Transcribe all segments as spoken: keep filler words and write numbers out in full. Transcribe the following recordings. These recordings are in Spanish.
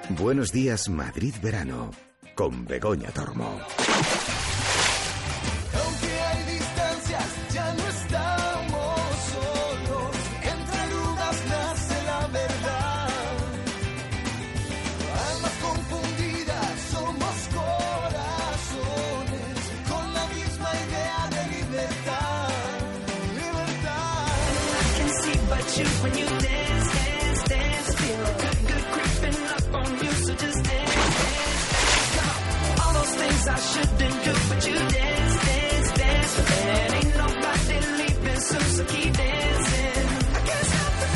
Buenos días, Madrid Verano, con Begoña Tormo. Aunque hay distancias, ya no estamos solos. Entre dudas nace la verdad. Almas confundidas, somos corazones con la misma idea de libertad. Libertad. I can see but you when you dance, dance, dance. Feel good, good creeping up on you, so just dance, dance. Come on. All those things I shouldn't do, but you dance, dance, dance. And ain't nobody leaving soon, so keep dancing. I can't stop the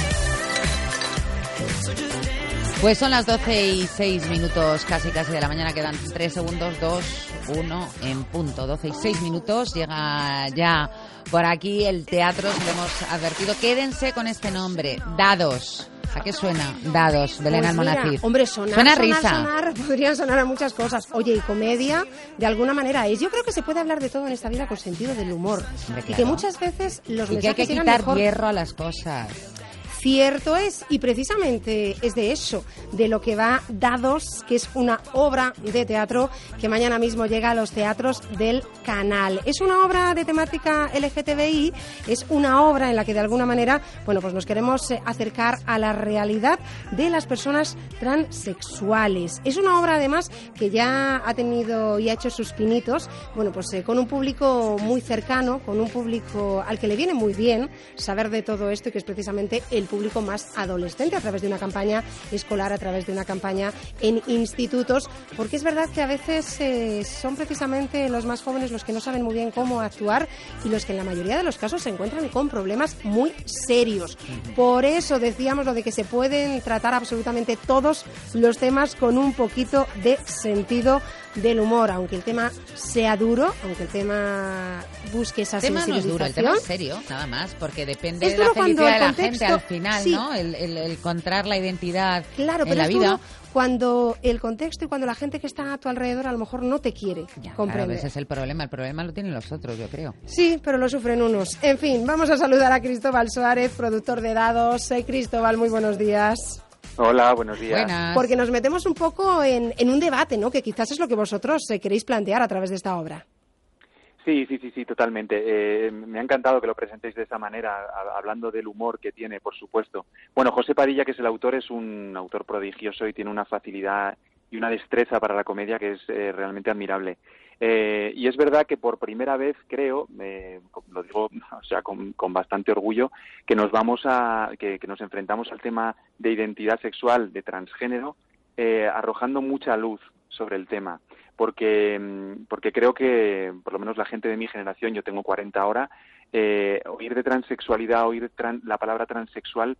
feeling, so just dance. Pues son las doce y seis minutos, casi casi de la mañana, quedan tres segundos, dos, uno en punto. doce y seis minutos, llega ya por aquí el teatro, se lo hemos advertido. Quédense con este nombre, Dados. ¿A qué suena? Dados, Belén Pues Almonacid. Mira, hombre, sonar, suena a sonar, risa. sonar, podrían sonar a muchas cosas. Oye, y comedia, de alguna manera es. Yo creo que se puede hablar de todo en esta vida con sentido del humor. Hombre, Y claro. que muchas veces los Y que hay mensajes que llegan quitar mejor. hierro a las cosas. Cierto es, y precisamente es de eso, de lo que va Dados, que es una obra de teatro que mañana mismo llega a los teatros del Canal. Es una obra de temática L G T B I, es una obra en la que de alguna manera, bueno, pues nos queremos eh, acercar a la realidad de las personas transexuales. Es una obra además que ya ha tenido y ha hecho sus pinitos, bueno, pues eh, con un público muy cercano, con un público al que le viene muy bien saber de todo esto y que es precisamente el público más adolescente a través de una campaña escolar, a través de una campaña en institutos, porque es verdad que a veces eh, son precisamente los más jóvenes los que no saben muy bien cómo actuar y los que en la mayoría de los casos se encuentran con problemas muy serios. Por eso decíamos lo de que se pueden tratar absolutamente todos los temas con un poquito de sentido del humor, aunque el tema sea duro, aunque el tema busque esa El tema no es sensibilización. duro, el tema es serio, nada más, porque depende Es de la duro cuando felicidad de el la gente contexto- al final, sí. ¿no? El, el, el encontrar la identidad Claro, en pero la es vida. duro cuando el contexto y cuando la gente que está a tu alrededor a lo mejor no te quiere Ya, claro, comprender. ese es el problema. El problema lo tienen los otros, yo creo. Sí, pero lo sufren unos. En fin, vamos a saludar a Cristóbal Suárez, productor de Dados. Eh, Cristóbal, muy buenos días. Hola, buenos días. Buenas. Porque nos metemos un poco en, en un debate, ¿no? Que quizás es lo que vosotros eh, queréis plantear a través de esta obra. Sí, sí, sí, sí, totalmente. Eh, me ha encantado que lo presentéis de esa manera, a- hablando del humor que tiene, por supuesto. Bueno, José Padilla, que es el autor, es un autor prodigioso y tiene una facilidad y una destreza para la comedia que es eh, realmente admirable. Eh, y es verdad que por primera vez, creo, eh, lo digo o sea, con, con bastante orgullo, que nos vamos a, que, que nos enfrentamos al tema de identidad sexual, de transgénero, eh, arrojando mucha luz sobre el tema. Porque, porque creo que, por lo menos la gente de mi generación, yo tengo cuarenta ahora, eh, oír de transexualidad, oír tran, la palabra transexual,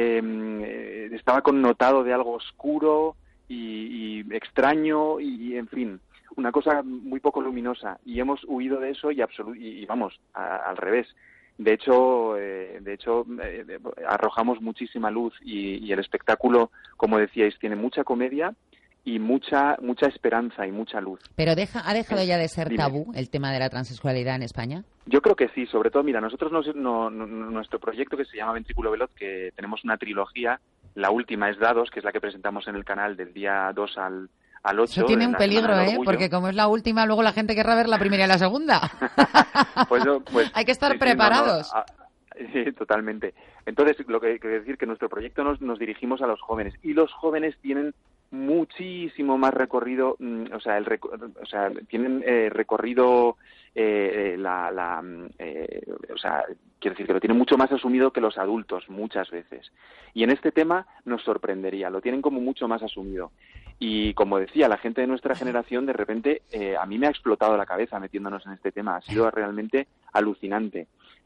eh, estaba connotado de algo oscuro y, y extraño y, y, en fin, una cosa muy poco luminosa. Y hemos huido de eso y, absolu- y, y vamos, a, al revés. De hecho, eh, de hecho eh, arrojamos muchísima luz y, y el espectáculo, como decíais, tiene mucha comedia y mucha mucha esperanza y mucha luz. Pero deja, ¿ha dejado ya de ser Dime. tabú el tema de la transexualidad en España? Yo creo que sí, sobre todo, mira, nosotros nos, no, no, nuestro proyecto que se llama Ventrículo Veloz, que tenemos una trilogía, la última es Dados, que es la que presentamos en el canal del día dos al, al ocho. Eso tiene en un la peligro, Semana del ¿eh? Orgullo. Porque como es la última, luego la gente querrá ver la primera y la segunda. Pues, no, pues, Hay que estar sí, sí, no, no, preparados. a- sí, totalmente. Entonces, lo que quiero decir que nuestro proyecto nos, nos dirigimos a los jóvenes y los jóvenes tienen muchísimo más recorrido, mm, o sea, el reco- o sea, tienen eh, recorrido eh, la, la eh, o sea, quiero decir que lo tienen mucho más asumido que los adultos muchas veces. Y en este tema nos sorprendería, lo tienen como mucho más asumido. Y como decía, la gente de nuestra generación, de repente, eh, a mí me ha explotado la cabeza metiéndonos en este tema. Ha sido realmente alucinante.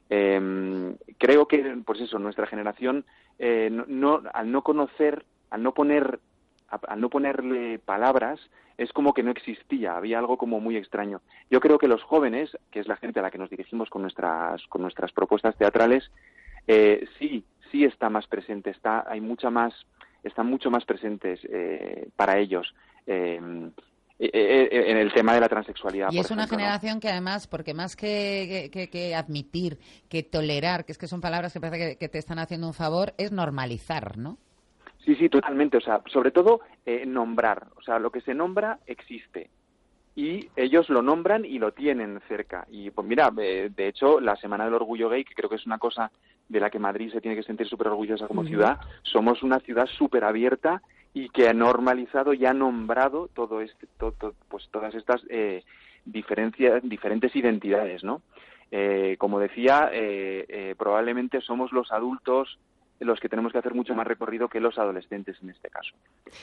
Eh, creo que, pues eso, nuestra generación, eh, no, no, al no conocer, al no poner, al no ponerle palabras, es como que no existía, había algo como muy extraño. Yo creo que los jóvenes, que es la gente a la que nos dirigimos con nuestras, con nuestras propuestas teatrales, eh, sí, sí está más presente, está, hay mucha más, están mucho más presentes eh, para ellos. Eh, en el tema de la transexualidad. Y es por una ejemplo, generación ¿no? que además, porque más que, que, que admitir, que tolerar, que es que son palabras que parece que, que te están haciendo un favor, es normalizar, ¿no? Sí, sí, totalmente. O sea, sobre todo eh, nombrar. O sea, lo que se nombra existe. Y ellos lo nombran y lo tienen cerca. Y pues mira, eh, de hecho, la Semana del Orgullo Gay, que creo que es una cosa de la que Madrid se tiene que sentir súper orgullosa como uh-huh. ciudad, somos una ciudad súper abierta y que ha normalizado y ha nombrado todo este, todo, todo, pues todas estas eh, diferencias, diferentes identidades, ¿no? Eh, como decía, eh, eh, probablemente somos los adultos los que tenemos que hacer mucho más recorrido que los adolescentes en este caso.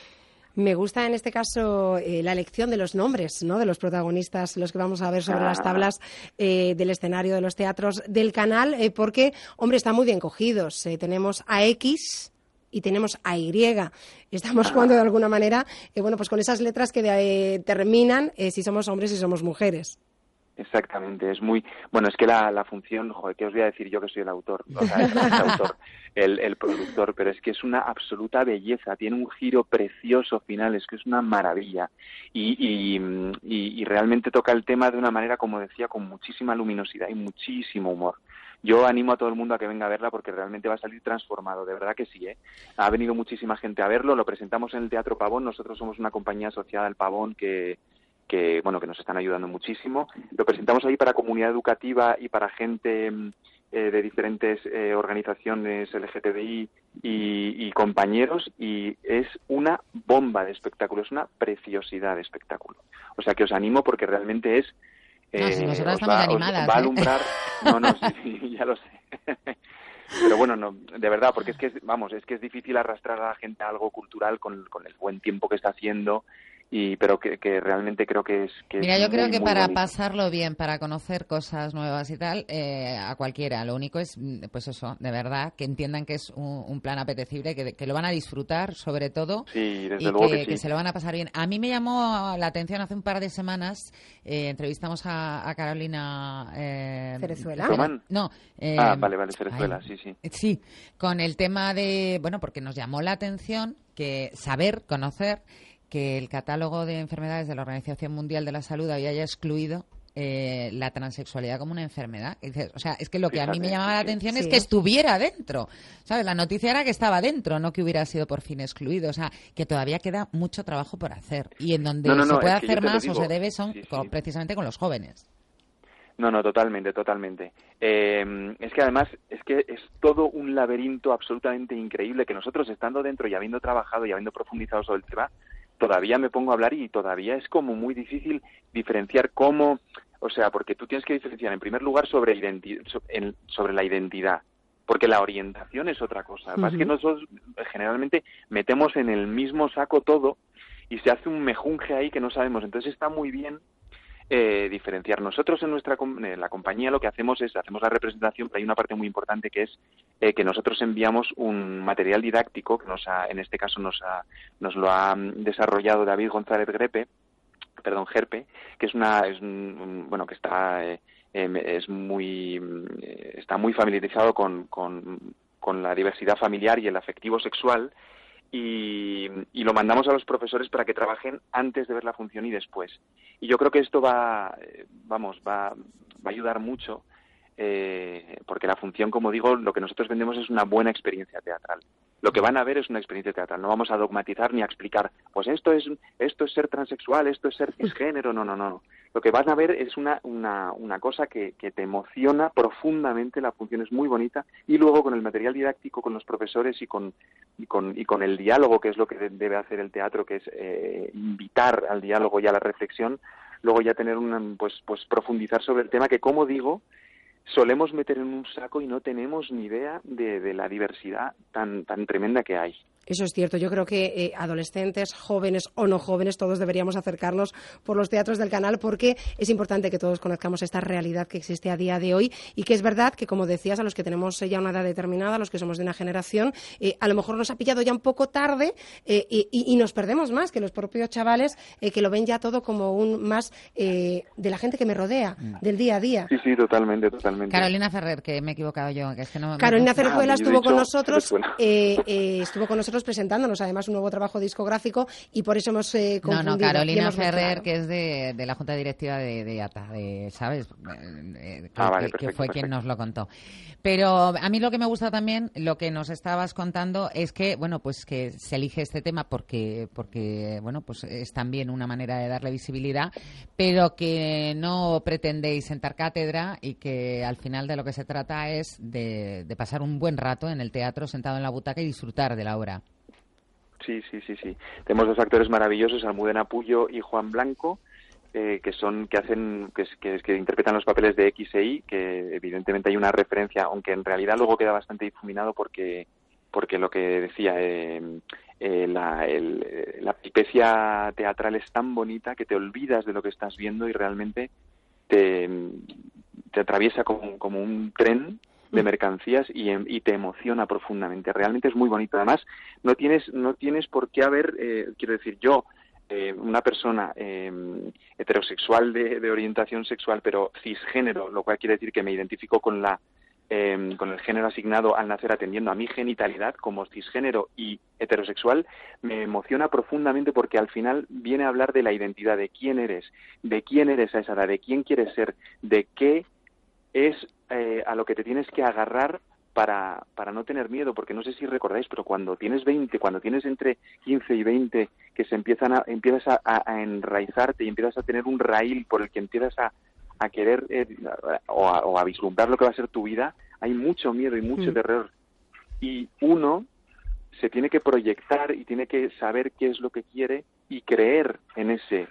Me gusta en este caso eh, la elección de los nombres, ¿no?, de los protagonistas, los que vamos a ver sobre ah. las tablas eh, del escenario de los teatros del canal, eh, porque, hombre, están muy bien cogidos. Eh, tenemos a X y tenemos a Y. Estamos jugando de alguna manera, eh, bueno, pues con esas letras que de, eh, terminan eh, si somos hombres y somos mujeres. Exactamente, es muy... Bueno, es que la, la función, joder, ¿qué os voy a decir yo que soy el autor? O sea, el, el autor, el, el productor, pero es que es una absoluta belleza, tiene un giro precioso final, es que es una maravilla. Y, y, y, y realmente toca el tema de una manera, como decía, con muchísima luminosidad y muchísimo humor. Yo animo a todo el mundo a que venga a verla porque realmente va a salir transformado, de verdad que sí, ¿eh? Ha venido muchísima gente a verlo, lo presentamos en el Teatro Pavón, nosotros somos una compañía asociada al Pavón que... que bueno que nos están ayudando muchísimo. Lo presentamos ahí para comunidad educativa y para gente eh, de diferentes eh, organizaciones L G T B I y, y compañeros, y es una bomba de espectáculo, es una preciosidad de espectáculo. O sea que os animo porque realmente es... Eh, no, si nosotras os estamos va, animadas, os va a ¿eh? alumbrar... No, no, sí, sí, ya lo sé. Pero bueno, no, de verdad, porque es que, es, vamos, es que es difícil arrastrar a la gente a algo cultural con, con el buen tiempo que está haciendo. Y pero que, que realmente creo que es que Mira, es yo creo muy, que muy para bonito. pasarlo bien, para conocer cosas nuevas y tal, eh, a cualquiera. Lo único es, pues eso, de verdad, que entiendan que es un, un plan apetecible, que, que lo van a disfrutar, sobre todo, sí, desde y luego que, que, sí. que se lo van a pasar bien. A mí me llamó la atención hace un par de semanas, eh, entrevistamos a, a Carolina... Eh, ¿Cerezuela? ¿Román? No. Eh, ah, vale, vale, Cerezuela, ay, sí, sí. Sí, con el tema de, bueno, porque nos llamó la atención que saber, conocer... que el catálogo de enfermedades de la Organización Mundial de la Salud había ya excluido eh, la transexualidad como una enfermedad. Y dices, o sea, es que lo que Fíjate, a mí me llamaba sí, la atención sí. es que estuviera dentro. ¿Sabes? La noticia era que estaba dentro, no que hubiera sido por fin excluido. O sea, que todavía queda mucho trabajo por hacer. Y en donde no, no, se no, puede es que hacer más digo, o se debe son sí, sí. con, precisamente con los jóvenes. No, no, totalmente, totalmente. Eh, es que además es que es todo un laberinto absolutamente increíble que nosotros estando dentro y habiendo trabajado y habiendo profundizado sobre el tema, todavía me pongo a hablar y todavía es como muy difícil diferenciar cómo, o sea, porque tú tienes que diferenciar en primer lugar sobre, identi- sobre la identidad, porque la orientación es otra cosa. Uh-huh. Es que nosotros generalmente metemos en el mismo saco todo y se hace un mejunje ahí que no sabemos. Entonces está muy bien eh, diferenciar. Nosotros en nuestra en la compañía lo que hacemos es, hacemos la representación, pero hay una parte muy importante que es eh, que nosotros enviamos un material didáctico que nos ha, en este caso nos ha, nos lo ha desarrollado David González Grepe, perdón, Gerpe, que es una, es un, un, bueno, que está, eh, es muy, eh, está muy familiarizado con, con, con la diversidad familiar y el afectivo sexual. Y, y lo mandamos a los profesores para que trabajen antes de ver la función y después. Y yo creo que esto va, vamos, va, va a ayudar mucho, eh, porque la función, como digo, lo que nosotros vendemos es una buena experiencia teatral. Lo que van a ver es una experiencia teatral. No vamos a dogmatizar ni a explicar, pues esto es esto es ser transexual, esto es ser cisgénero. No, no, no. Lo que van a ver es una una, una cosa que, que te emociona profundamente. La función es muy bonita. Y luego con el material didáctico, con los profesores y con y con y con el diálogo, que es lo que debe hacer el teatro, que es eh, invitar al diálogo y a la reflexión. Luego ya tener una, pues pues profundizar sobre el tema que, como digo, solemos meter en un saco y no tenemos ni idea de, de la diversidad tan tan tremenda que hay. Eso es cierto. Yo creo que eh, adolescentes, jóvenes o no jóvenes, todos deberíamos acercarnos por los teatros del canal, porque es importante que todos conozcamos esta realidad que existe a día de hoy y que es verdad que, como decías, a los que tenemos ya una edad determinada, a los que somos de una generación, eh, a lo mejor nos ha pillado ya un poco tarde eh, y, y nos perdemos más que los propios chavales eh, que lo ven ya todo como un más eh, de la gente que me rodea, del día a día. Sí, sí, totalmente, totalmente. Carolina Ferrer, que me he equivocado yo. Que es que no, Carolina me... Cerezuela ah, estuvo con dicho, nosotros, eh, eh, estuvo con nosotros nosotros presentándonos además un nuevo trabajo discográfico y por eso hemos eh, confundido. No, no, Carolina hemos Ferrer, mezclado. que es de, de la Junta Directiva de, de A T A, de, ¿sabes? Eh, que, Ah, vale, que- perfecto, que fue perfecto. quien nos lo contó. Pero a mí lo que me gusta también, lo que nos estabas contando, es que, bueno, pues que se elige este tema porque, porque bueno, pues es también una manera de darle visibilidad, pero que no pretendéis sentar cátedra y que al final de lo que se trata es de, de pasar un buen rato en el teatro, sentado en la butaca y disfrutar de la obra. Sí, sí, sí, sí. Tenemos dos actores maravillosos, Almudena Puyo y Juan Blanco, eh, que son, que hacen, que, que, que interpretan los papeles de X e Y, que evidentemente hay una referencia, aunque en realidad luego queda bastante difuminado porque, porque lo que decía, eh, eh, la, el, eh, la peripecia teatral es tan bonita que te olvidas de lo que estás viendo y realmente te, te atraviesa como, como un tren de mercancías y, y te emociona profundamente. Realmente es muy bonito. Además, no tienes no tienes por qué haber, eh, quiero decir, yo, eh, una persona eh, heterosexual de, de orientación sexual, pero cisgénero, lo cual quiere decir que me identifico con la eh, con el género asignado al nacer atendiendo a mi genitalidad como cisgénero y heterosexual, me emociona profundamente porque al final viene a hablar de la identidad, de quién eres, de quién eres a esa edad, de quién quieres ser, de qué es eh, a lo que te tienes que agarrar para, para no tener miedo, porque no sé si recordáis, pero cuando tienes veinte, cuando tienes entre quince y veinte, que se empiezan a, empiezas a, a, a enraizarte y empiezas a tener un raíl por el que empiezas a, a querer eh, o, a, o a vislumbrar lo que va a ser tu vida, hay mucho miedo y mucho Mm. terror. Y uno se tiene que proyectar y tiene que saber qué es lo que quiere y creer en ese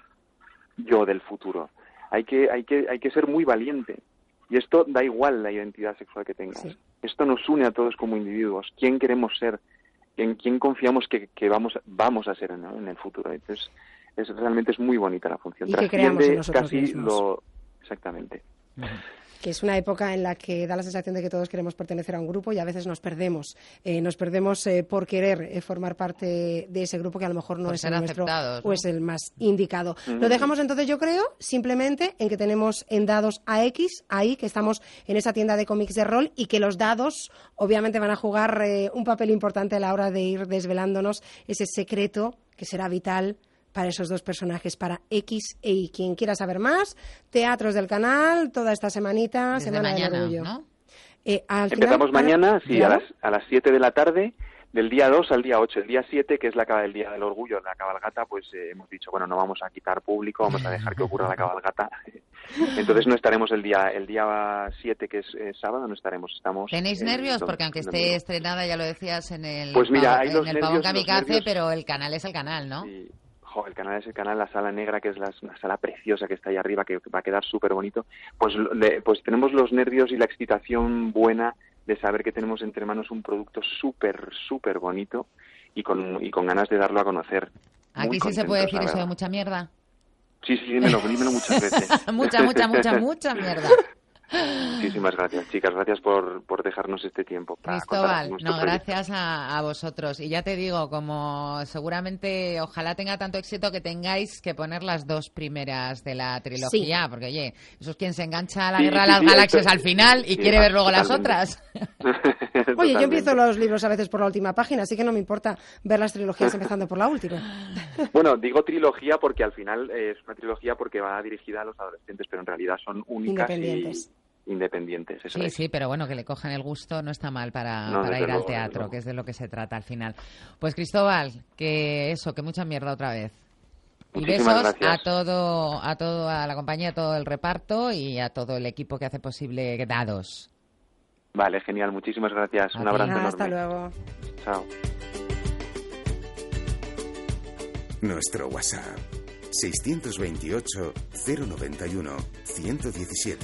yo del futuro. Hay que, hay que, hay que ser muy valiente. Y esto da igual la identidad sexual que tengas. Sí. Esto nos une a todos como individuos. ¿Quién queremos ser? ¿En quién confiamos que, que vamos, vamos a ser, ¿no?, en el futuro? Entonces, es, realmente es muy bonita la función. Y que creamos en Trasciende nosotros casi mismos. lo... Exactamente. Que es una época en la que da la sensación de que todos queremos pertenecer a un grupo y a veces nos perdemos. Eh, nos perdemos eh, por querer eh, formar parte de ese grupo que a lo mejor no Por es ser el nuestro aceptados, o ¿no? es el más indicado. Mm. Lo dejamos entonces, yo creo, simplemente en que tenemos en dados a X, ahí, que estamos en esa tienda de cómics de rol y que los dados obviamente van a jugar eh, un papel importante a la hora de ir desvelándonos ese secreto que será vital para esos dos personajes, para X e Y. Quien quiera saber más, teatros del canal, toda esta semanita, Desde Semana mañana, del Orgullo. ¿no? Eh, al final, Empezamos para- mañana, sí, ¿Ya? a las, a las siete de la tarde, del día dos al día ocho. El día siete, que es la, el Día del Orgullo, la cabalgata, pues eh, hemos dicho, bueno, no vamos a quitar público, vamos a dejar que ocurra la cabalgata. Entonces no estaremos el día el día siete, que es eh, sábado, no estaremos. Estamos ¿Tenéis el nervios? dom- Porque aunque el esté domingo. estrenada, ya lo decías, en el, Pues mira, pavo- hay en los el Pavón nervios, los Kamikaze, nervios- pero el canal es el canal, ¿no? Sí. Jo, el canal es el canal, la sala negra, que es la, una sala preciosa que está ahí arriba, que va a quedar súper bonito. Pues, le- pues tenemos los nervios y la excitación buena de saber que tenemos entre manos un producto súper, súper bonito y con, y con ganas de darlo a conocer. Muy Aquí sí se puede contentos, decir la eso de verdad. mucha mierda. Sí, sí, dímelo, dímelo muchas veces. mucha, mucha, mucha, mucha mierda. Muchísimas gracias, chicas. Gracias por, por dejarnos este tiempo. para Cristóbal, contaros nuestro no, proyecto. gracias a, a vosotros. Y ya te digo, como seguramente ojalá tenga tanto éxito que tengáis que poner las dos primeras de la trilogía, porque oye, eso es quien se engancha a la Sí, Guerra de sí, las sí, Galaxias esto- al final y sí, quiere ver luego las totalmente. otras. Oye, yo Totalmente. empiezo los libros a veces por la última página, así que no me importa ver las trilogías empezando por la última. Bueno, digo trilogía porque al final eh, es una trilogía porque va dirigida a los adolescentes, pero en realidad son únicas Independientes. y independientes. Eso Sí, es. sí, pero bueno, que le cojan el gusto no está mal para, No, para desde ir al luego, desde teatro, luego. que es de lo que se trata al final. Pues Cristóbal, que eso, que mucha mierda otra vez. Y Muchísimas besos gracias. a todo, a todo, a la compañía, a todo el reparto y a todo el equipo que hace posible Dados. Vale, genial. Muchísimas gracias. A Un ti. abrazo enorme. Hasta luego. Chao. Nuestro WhatsApp seiscientos veintiocho, cero noventa y uno, ciento diecisiete.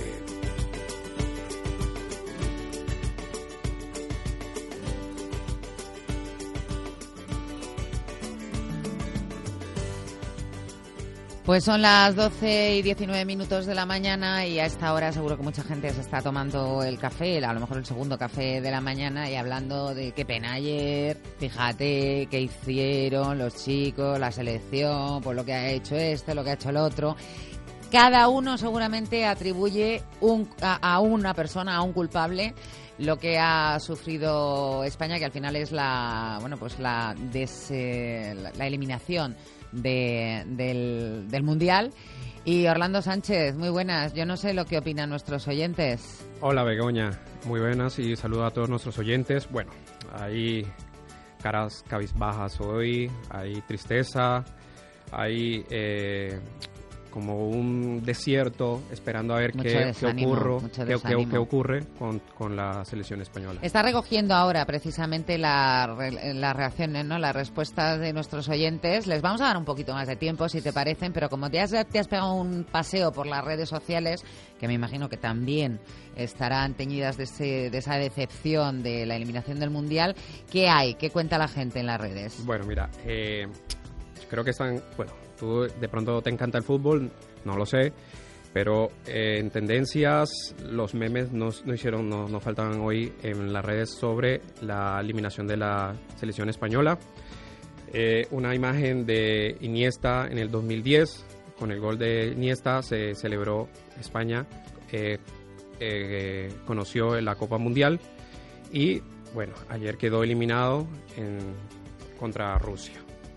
Pues son las doce y diecinueve minutos de la mañana y a esta hora seguro que mucha gente se está tomando el café, a lo mejor el segundo café de la mañana y hablando de qué pena ayer, fíjate qué hicieron los chicos, la selección, pues lo que ha hecho esto, lo que ha hecho el otro. cada uno seguramente atribuye un, a, a una persona, a un culpable, lo que ha sufrido España, que al final es la, bueno, pues la, des, eh, la, la eliminación de, del, del Mundial. Y Orlando Sánchez, muy buenas. Yo no sé lo que opinan nuestros oyentes. Hola Begoña, muy buenas y saludo a todos nuestros oyentes. Bueno, hay caras cabizbajas hoy, hay tristeza, hay eh, como un desierto esperando a ver Mucho qué, qué, desánimo, ocurro, mucho qué, qué, desánimo. qué ocurre con, con la selección española. Está recogiendo ahora precisamente la, re- las reacciones, ¿no? Las respuestas de nuestros oyentes. Les vamos a dar un poquito más de tiempo, si te parecen, pero como te has, te has pegado un paseo por las redes sociales, que me imagino que también estarán teñidas de, ese, de esa decepción de la eliminación del Mundial, ¿qué hay? ¿Qué cuenta la gente en las redes? Bueno, mira, eh, creo que están, bueno, tú de pronto te encanta el fútbol, no lo sé, pero eh, en tendencias los memes no, no hicieron, no, no faltaban hoy en las redes sobre la eliminación de la selección española. Eh, una imagen de Iniesta en el dos mil diez, con el gol de Iniesta se celebró España, eh, eh, conoció la Copa Mundial y bueno, ayer quedó eliminado en, contra Rusia.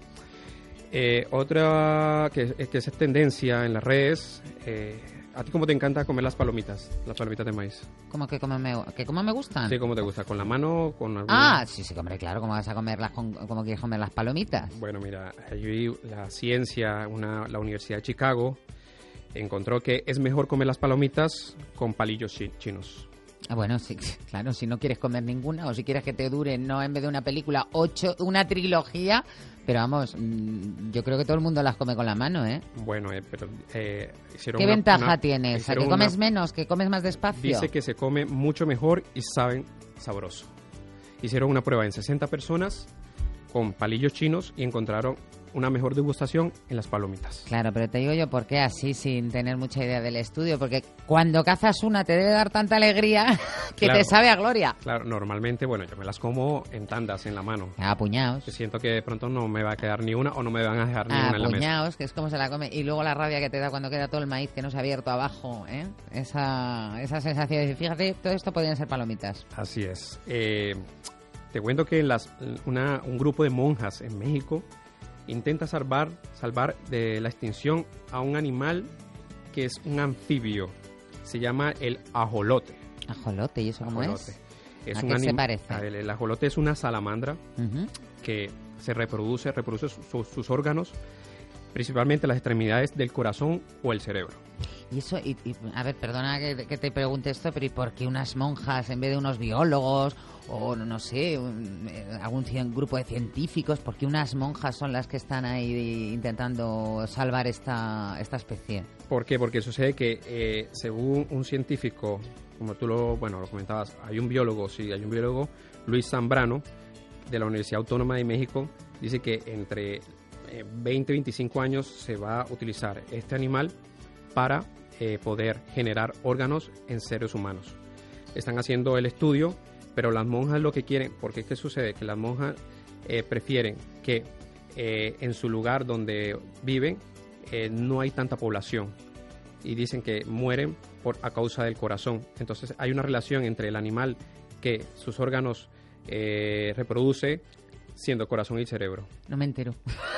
Eh, otra que, que es tendencia en las redes, eh, ¿a ti cómo te encanta comer las palomitas? Las palomitas de maíz. ¿Cómo que cómo me, que cómo me gustan? Sí, ¿cómo te gusta? ¿Con la mano? Con alguna... Ah, sí, sí, hombre, claro, ¿cómo vas a comerlas? Con, ¿Cómo quieres comer las palomitas? Bueno, mira, allí la ciencia, una, la Universidad de Chicago encontró que es mejor comer las palomitas con palillos chi- chinos. Ah, bueno, sí, claro, si no quieres comer ninguna o si quieres que te dure, no en vez de una película, ocho, una trilogía, pero vamos, mmm, yo creo que todo el mundo las come con la mano, ¿eh? Bueno, eh, pero eh, hicieron ¿Qué una, ventaja una, tienes? ¿A que hicieron comes una- menos, que comes más despacio? Dice que se come mucho mejor y saben sabroso. Hicieron una prueba en sesenta personas con palillos chinos y encontraron una mejor degustación en las palomitas. Claro, pero te digo yo por qué así, sin tener mucha idea del estudio, porque cuando cazas una te debe dar tanta alegría que Claro. te sabe a gloria. Claro, normalmente, bueno, yo me las como en tandas en la mano. A puñados. Que siento que de pronto no me va a quedar ni una o no me van a dejar ni A una en la mesa. puñados, que es como se la come. Y luego la rabia que te da cuando queda todo el maíz que no se ha abierto abajo, ¿eh? Esa, esa sensación de decir, fíjate, todo esto podrían ser palomitas. Así es. Eh, te cuento que las, una, un grupo de monjas en México intenta salvar, salvar de la extinción a un animal que es un anfibio. Se llama el ajolote. Ajolote, ¿y eso cómo Ajolote. es? Es ¿A un qué se anim- parece? a ver, el ajolote es una salamandra Ujú. que se reproduce, reproduce su- su- sus órganos, principalmente las extremidades del corazón o el cerebro. Y eso, y, y, a ver, perdona que, que te pregunte esto, pero ¿y por qué unas monjas en vez de unos biólogos o no sé, un, eh, algún cien- grupo de científicos, por qué unas monjas son las que están ahí intentando salvar esta, esta especie? ¿Por qué? Porque sucede que eh, según un científico, como tú lo, bueno, lo comentabas, hay un biólogo, sí, hay un biólogo, Luis Zambrano, de la Universidad Autónoma de México, dice que entre eh, veinte y veinticinco años se va a utilizar este animal para eh, poder generar órganos en seres humanos. Están haciendo el estudio, pero las monjas lo que quieren, porque ¿qué sucede? Que las monjas eh, prefieren que eh, en su lugar donde viven eh, no hay tanta población y dicen que mueren por, a causa del corazón. Entonces hay una relación entre el animal que sus órganos eh, reproduce siendo corazón y cerebro. No me entero.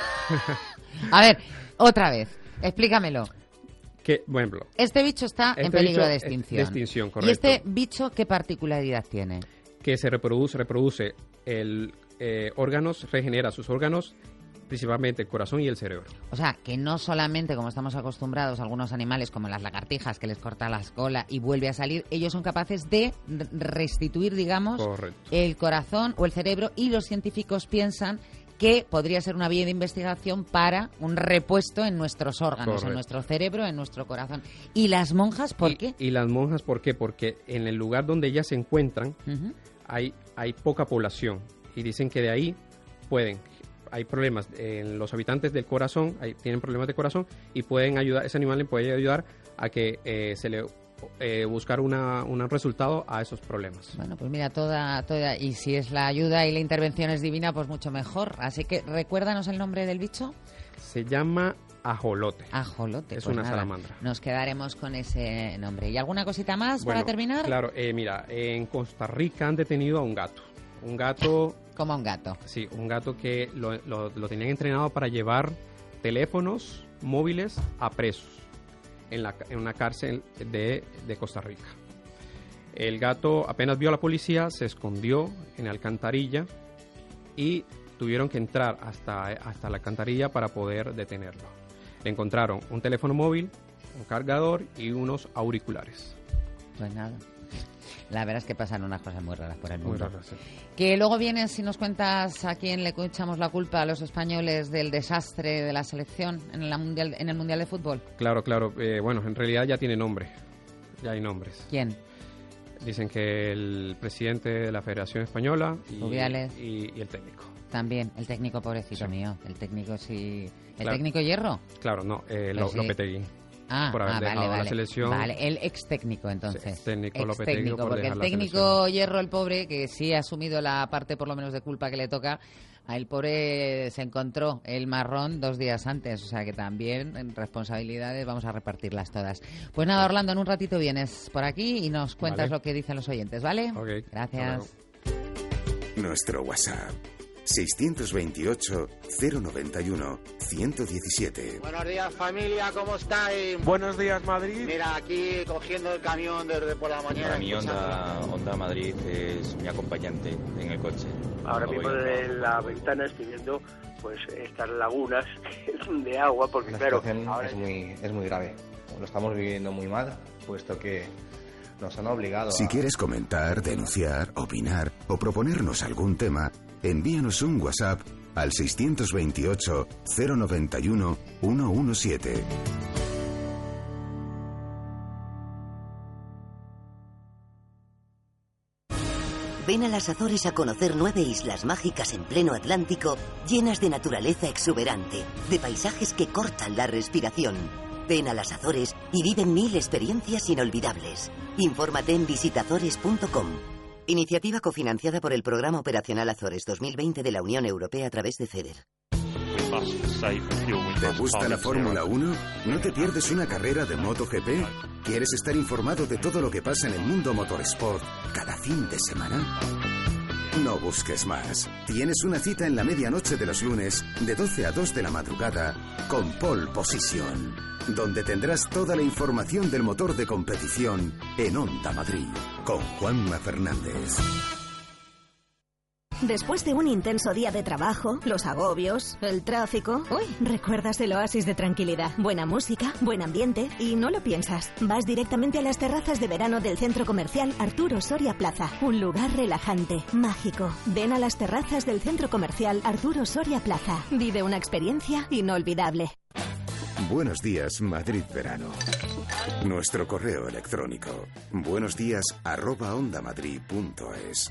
A ver, otra vez, explícamelo. Que, por ejemplo, Este bicho está Este en peligro bicho de es extinción. de extinción, ¿Y correcto. este bicho qué particularidad tiene? que se reproduce, reproduce el eh, órganos, regenera sus órganos, principalmente el corazón y el cerebro. O sea, que no solamente, como estamos acostumbrados, algunos animales como las lagartijas, que les corta la cola y vuelve a salir, ellos son capaces de r- restituir, digamos, Correcto. el corazón o el cerebro, y los científicos piensan que podría ser una vía de investigación para un repuesto en nuestros órganos, Correcto. en nuestro cerebro, en nuestro corazón. ¿Y las monjas por y, qué? Y las monjas, ¿por qué? Porque en el lugar donde ellas se encuentran Ujú. hay, hay poca población y dicen que de ahí pueden, hay problemas en los habitantes del corazón, hay, tienen problemas de corazón y pueden ayudar, ese animal le puede ayudar a que eh, se le eh, buscar una, un resultado a esos problemas. Bueno, pues mira, toda, toda, y si es la ayuda y la intervención es divina, pues mucho mejor. Así que recuérdanos el nombre del bicho. Se llama ajolote. Ajolote. Es pues una nada, salamandra. Nos quedaremos con ese nombre. ¿Y alguna cosita más Bueno, para terminar? Claro, eh, mira, en Costa Rica han detenido a un gato. Un gato... Como un gato. Sí, un gato que lo, lo, lo tenían entrenado para llevar teléfonos móviles a presos en, la, en una cárcel de, de Costa Rica. El gato apenas vio a la policía, se escondió en la alcantarilla y tuvieron que entrar hasta, hasta la alcantarilla para poder detenerlo. Le encontraron un teléfono móvil, un cargador y unos auriculares. Pues nada. La verdad es que pasan unas cosas muy raras por el mundo. Muy raras, sí. Que luego vienes y nos cuentas a quién le echamos la culpa a los españoles del desastre de la selección en, la mundial, en el Mundial de Fútbol. Claro, claro. Eh, bueno, en realidad ya tiene nombre. Ya hay nombres. ¿Quién? Dicen que el presidente de la Federación Española y, Rubiales. y, y el técnico. También, el técnico pobrecito Sí. mío. El técnico sí... ¿El Claro. técnico Hierro? Claro, no, eh, Pues Lo- sí. Lopetegui. Ah, Por haber ah, dejado vale, la vale. selección. Vale, el ex técnico entonces. Sí, técnico Ex Lopetegui técnico, por porque dejar el la técnico selección. Hierro, el pobre, que sí ha asumido la parte por lo menos de culpa que le toca, a el pobre se encontró el marrón dos días antes, o sea que también en responsabilidades vamos a repartirlas todas. Pues nada, Orlando, en un ratito vienes por aquí y nos cuentas Vale. lo que dicen los oyentes, ¿vale? Ok, Gracias. Nuestro WhatsApp seiscientos veintiocho, cero noventa y uno, ciento diecisiete. Buenos días familia, ¿cómo estáis? Buenos días, Madrid. Mira, aquí cogiendo el camión desde por la mañana. Para mí Honda, Honda Madrid es mi acompañante en el coche. Ahora Cuando mismo voy al desde trabajo. la ventana estoy viendo pues estas lagunas de agua, porque La claro, situación ahora es muy, es muy grave. Lo estamos viviendo muy mal, puesto que nos han obligado Si a... quieres comentar, denunciar, opinar o proponernos algún tema, envíanos un WhatsApp al seiscientos veintiocho, cero noventa y uno, ciento diecisiete. Ven a las Azores a conocer nueve islas mágicas en pleno Atlántico, llenas de naturaleza exuberante, de paisajes que cortan la respiración. Ven a las Azores y vive mil experiencias inolvidables. Infórmate en visitazores punto com. Iniciativa cofinanciada por el Programa Operacional Azores dos mil veinte de la Unión Europea a través de FEDER. ¿Te gusta la Fórmula uno? ¿No te pierdes una carrera de MotoGP? ¿Quieres estar informado de todo lo que pasa en el mundo motorsport cada fin de semana? No busques más. Tienes una cita en la medianoche de los lunes, de doce a dos de la madrugada, con Pole Position, donde tendrás toda la información del motor de competición en Onda Madrid, con Juanma Fernández. Después de un intenso día de trabajo, los agobios, el tráfico... Uy, recuerdas el oasis de tranquilidad. Buena música, buen ambiente y no lo piensas. Vas directamente a las terrazas de verano del centro comercial Arturo Soria Plaza. Un lugar relajante, mágico. Ven a las terrazas del centro comercial Arturo Soria Plaza. Vive una experiencia inolvidable. Buenos días, Madrid Verano. Nuestro correo electrónico, buenos días arroba ondamadrid punto es.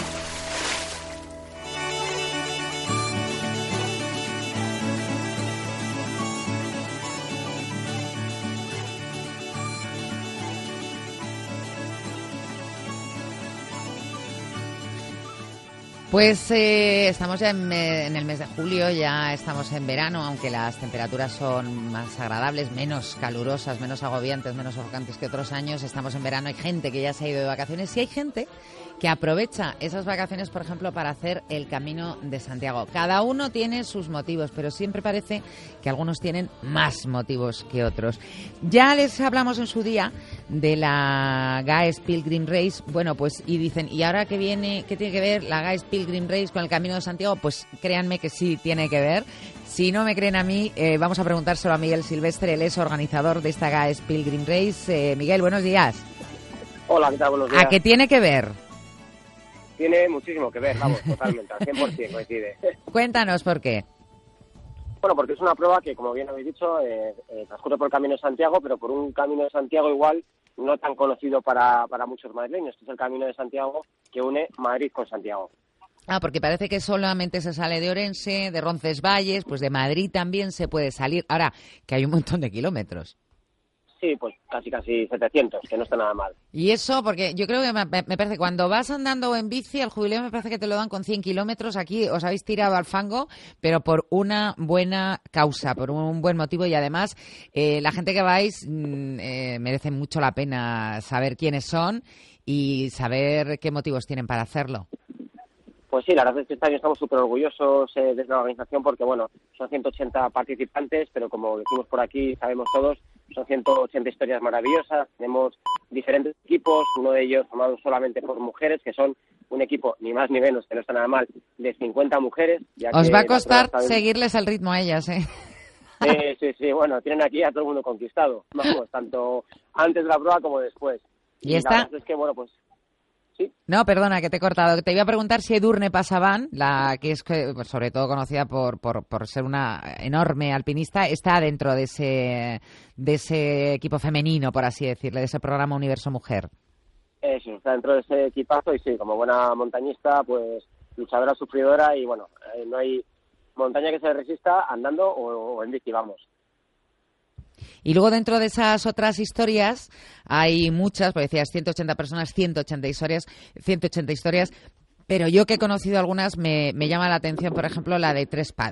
Pues eh, estamos ya en, en el mes de julio, ya estamos en verano, aunque las temperaturas son más agradables, menos calurosas, menos agobiantes, menos sofocantes que otros años. Estamos en verano, hay gente que ya se ha ido de vacaciones y hay gente que aprovecha esas vacaciones, por ejemplo, para hacer el Camino de Santiago. Cada uno tiene sus motivos, pero siempre parece que algunos tienen más motivos que otros. Ya les hablamos en su día de la Gaes Pilgrim Race, bueno, pues, y dicen, ¿y ahora qué viene, qué tiene que ver la Gaes Pilgrim Race con el Camino de Santiago? Pues créanme que sí tiene que ver. Si no me creen a mí, eh, vamos a preguntárselo a Miguel Silvestre, él es organizador de esta Gaes Pilgrim Race. Eh, Miguel, buenos días. Hola, ¿qué tal? Buenos días. ¿A qué tiene que ver? Tiene muchísimo que ver, vamos, totalmente, al cien por ciento coincide. Cuéntanos por qué. Bueno, porque es una prueba que, como bien habéis dicho, eh, eh, transcurre por el Camino de Santiago, pero por un Camino de Santiago igual no tan conocido para, para muchos madrileños, que es el Camino de Santiago que une Madrid con Santiago. Ah, porque parece que solamente se sale de Orense, de Roncesvalles, pues de Madrid también se puede salir. Ahora, que hay un montón de kilómetros. sí, pues casi casi setecientos, que no está nada mal. Y eso, porque yo creo que me, me parece que cuando vas andando en bici, el jubileo me parece que te lo dan con cien kilómetros. Aquí os habéis tirado al fango, pero por una buena causa, por un buen motivo. Y además, eh, la gente que vais mm, eh, merece mucho la pena saber quiénes son y saber qué motivos tienen para hacerlo. Pues sí, la verdad es que este año estamos súper orgullosos eh, desde la organización porque, bueno, son ciento ochenta participantes, pero como decimos por aquí, sabemos todos, son ciento ochenta historias maravillosas. Tenemos diferentes equipos, uno de ellos formado solamente por mujeres, que son un equipo, ni más ni menos, que no está nada mal, de cincuenta mujeres. Ya Os que va a costar saben... seguirles el ritmo a ellas, ¿eh? Sí, sí, sí, bueno, tienen aquí a todo el mundo conquistado, vamos, tanto antes de la prueba como después. Y, y esta... la verdad es que, bueno, pues... Sí. No, perdona, que te he cortado. Te iba a preguntar si Edurne Pasaban, la que es pues, sobre todo conocida por, por, por ser una enorme alpinista, está dentro de ese, de ese equipo femenino, por así decirle, de ese programa Universo Mujer. Eso, está dentro de ese equipazo y sí, como buena montañista, pues luchadora, sufridora y bueno, eh, no hay montaña que se resista andando o, o en bici, vamos. Y luego dentro de esas otras historias hay muchas, porque decías ciento ochenta personas, ciento ochenta historias, ciento ochenta historias, pero yo que he conocido algunas me, me llama la atención, por ejemplo, la de Tres Pad.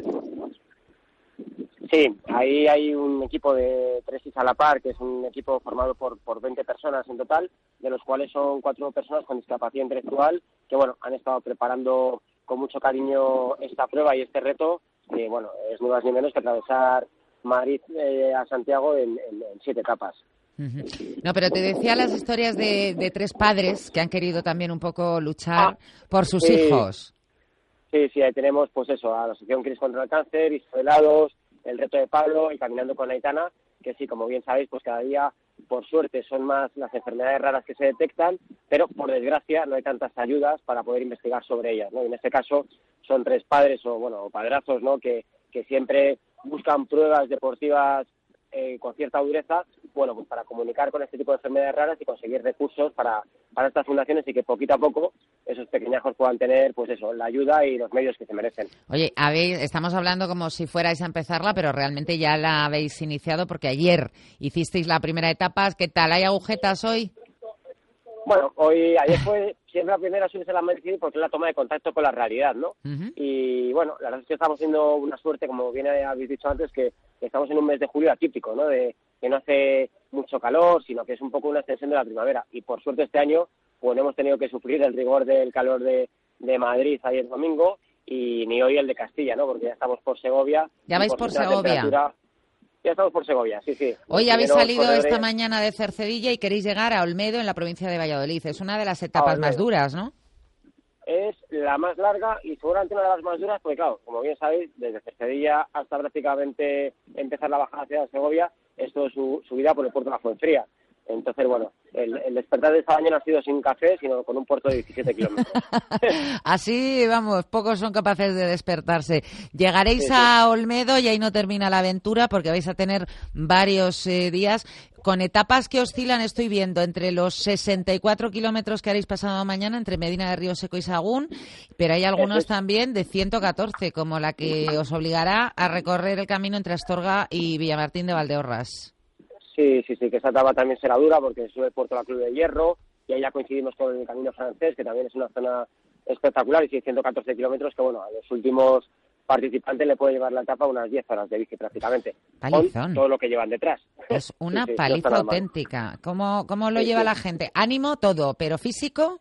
Sí, ahí hay un equipo de Tresis a la par, que es un equipo formado por, por veinte personas en total, de los cuales son cuatro personas con discapacidad intelectual, que bueno, han estado preparando con mucho cariño esta prueba y este reto, que bueno, es ni más ni menos que atravesar Madrid eh, a Santiago en, en, en siete etapas. Uh-huh. No, pero te decía las historias de, de tres padres que han querido también un poco luchar ah, por sus sí. hijos. Sí, sí, ahí tenemos pues eso, a la Asociación Cris contra el Cáncer, Isolados, el reto de Pablo y Caminando con Aitana, que sí, como bien sabéis, pues cada día, por suerte, son más las enfermedades raras que se detectan, pero por desgracia no hay tantas ayudas para poder investigar sobre ellas, ¿no? Y en este caso son tres padres o, bueno, padrazos, ¿no? Que, que siempre buscan pruebas deportivas eh, con cierta dureza, bueno, pues para comunicar con este tipo de enfermedades raras y conseguir recursos para, para estas fundaciones y que poquito a poco esos pequeñajos puedan tener, pues eso, la ayuda y los medios que se merecen. Oye, habéis, estamos hablando como si fuerais a empezarla, pero realmente ya la habéis iniciado porque ayer hicisteis la primera etapa. ¿Qué tal? ¿Hay agujetas hoy? Bueno, hoy, ayer fue siempre la primera subirse a la Mercury porque es la toma de contacto con la realidad, ¿no? Uh-huh. Y bueno, la verdad es que estamos teniendo una suerte, como bien habéis dicho antes, que estamos en un mes de julio atípico, ¿no? De que no hace mucho calor, sino que es un poco una extensión de la primavera. Y por suerte este año, pues no hemos tenido que sufrir el rigor del calor de, de Madrid ayer domingo y ni hoy el de Castilla, ¿no? Porque ya estamos por Segovia. ¿Ya vais por, por Segovia? Ya estamos por Segovia, sí, sí. Hoy habéis salido corredores... esta mañana de Cercedilla y queréis llegar a Olmedo, en la provincia de Valladolid. Es una de las etapas más duras, ¿no? Es la más larga y seguramente una de las más duras, porque claro, como bien sabéis, desde Cercedilla hasta prácticamente empezar la bajada hacia Segovia, esto es su subida por el puerto de la Fuenfría. Entonces, bueno, el, el despertar de esta mañana ha sido sin café, sino con un puerto de diecisiete kilómetros. Así, vamos, pocos son capaces de despertarse. Llegaréis sí, sí. a Olmedo y ahí no termina la aventura porque vais a tener varios eh, días con etapas que oscilan, estoy viendo, entre los sesenta y cuatro kilómetros que haréis pasado mañana entre Medina de Río Seco y Sagún, pero hay algunos es... también de ciento catorce, como la que os obligará a recorrer el camino entre Astorga y Villamartín de Valdeorras. Sí, sí, sí, que esa etapa también será dura porque sube el puerto de la Cruz de Hierro y ahí ya coincidimos con el Camino Francés, que también es una zona espectacular y ciento catorce kilómetros que, bueno, a los últimos participantes le puede llevar la etapa unas diez horas de bici prácticamente. Palizón. Con todo lo que llevan detrás. Es una sí, sí, paliza no auténtica. ¿Cómo, cómo lo sí, lleva sí. la gente? Ánimo, todo, pero físico...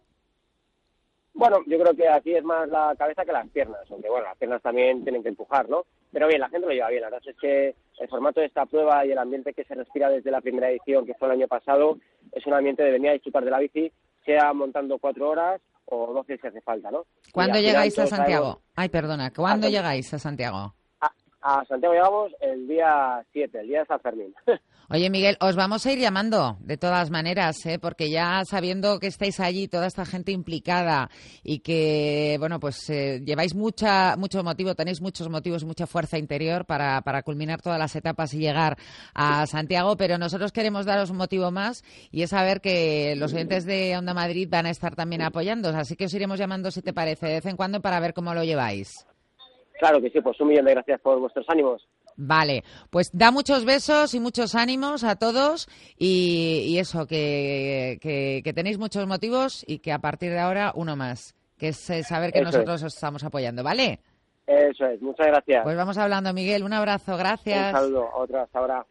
Bueno, yo creo que aquí es más la cabeza que las piernas, aunque bueno, las piernas también tienen que empujar, ¿no? Pero bien, la gente lo lleva bien. La verdad es que el formato de esta prueba y el ambiente que se respira desde la primera edición, que fue el año pasado, es un ambiente de venir a disfrutar de la bici, sea montando cuatro horas o doce si hace falta, ¿no? ¿Cuándo llegáis a Santiago? Sabemos... Ay, perdona, ¿cuándo a llegáis a Santiago? A, a Santiago llegamos el día siete, el día de San Fermín. Oye, Miguel, os vamos a ir llamando de todas maneras, ¿eh? Porque ya sabiendo que estáis allí, toda esta gente implicada y que, bueno, pues eh, lleváis mucha, mucho motivo, tenéis muchos motivos, mucha fuerza interior para, para culminar todas las etapas y llegar a Santiago, pero nosotros queremos daros un motivo más y es saber que los oyentes de Onda Madrid van a estar también apoyándoos, así que os iremos llamando, si te parece, de vez en cuando para ver cómo lo lleváis. Claro que sí, pues un millón de gracias por vuestros ánimos. Vale, pues da muchos besos y muchos ánimos a todos y, y eso, que, que, que tenéis muchos motivos y que a partir de ahora uno más, que es eh, saber que Eso nosotros es. os estamos apoyando, ¿vale? Eso es, muchas gracias. Pues vamos hablando, Miguel, un abrazo, gracias. Un saludo, otra, hasta ahora.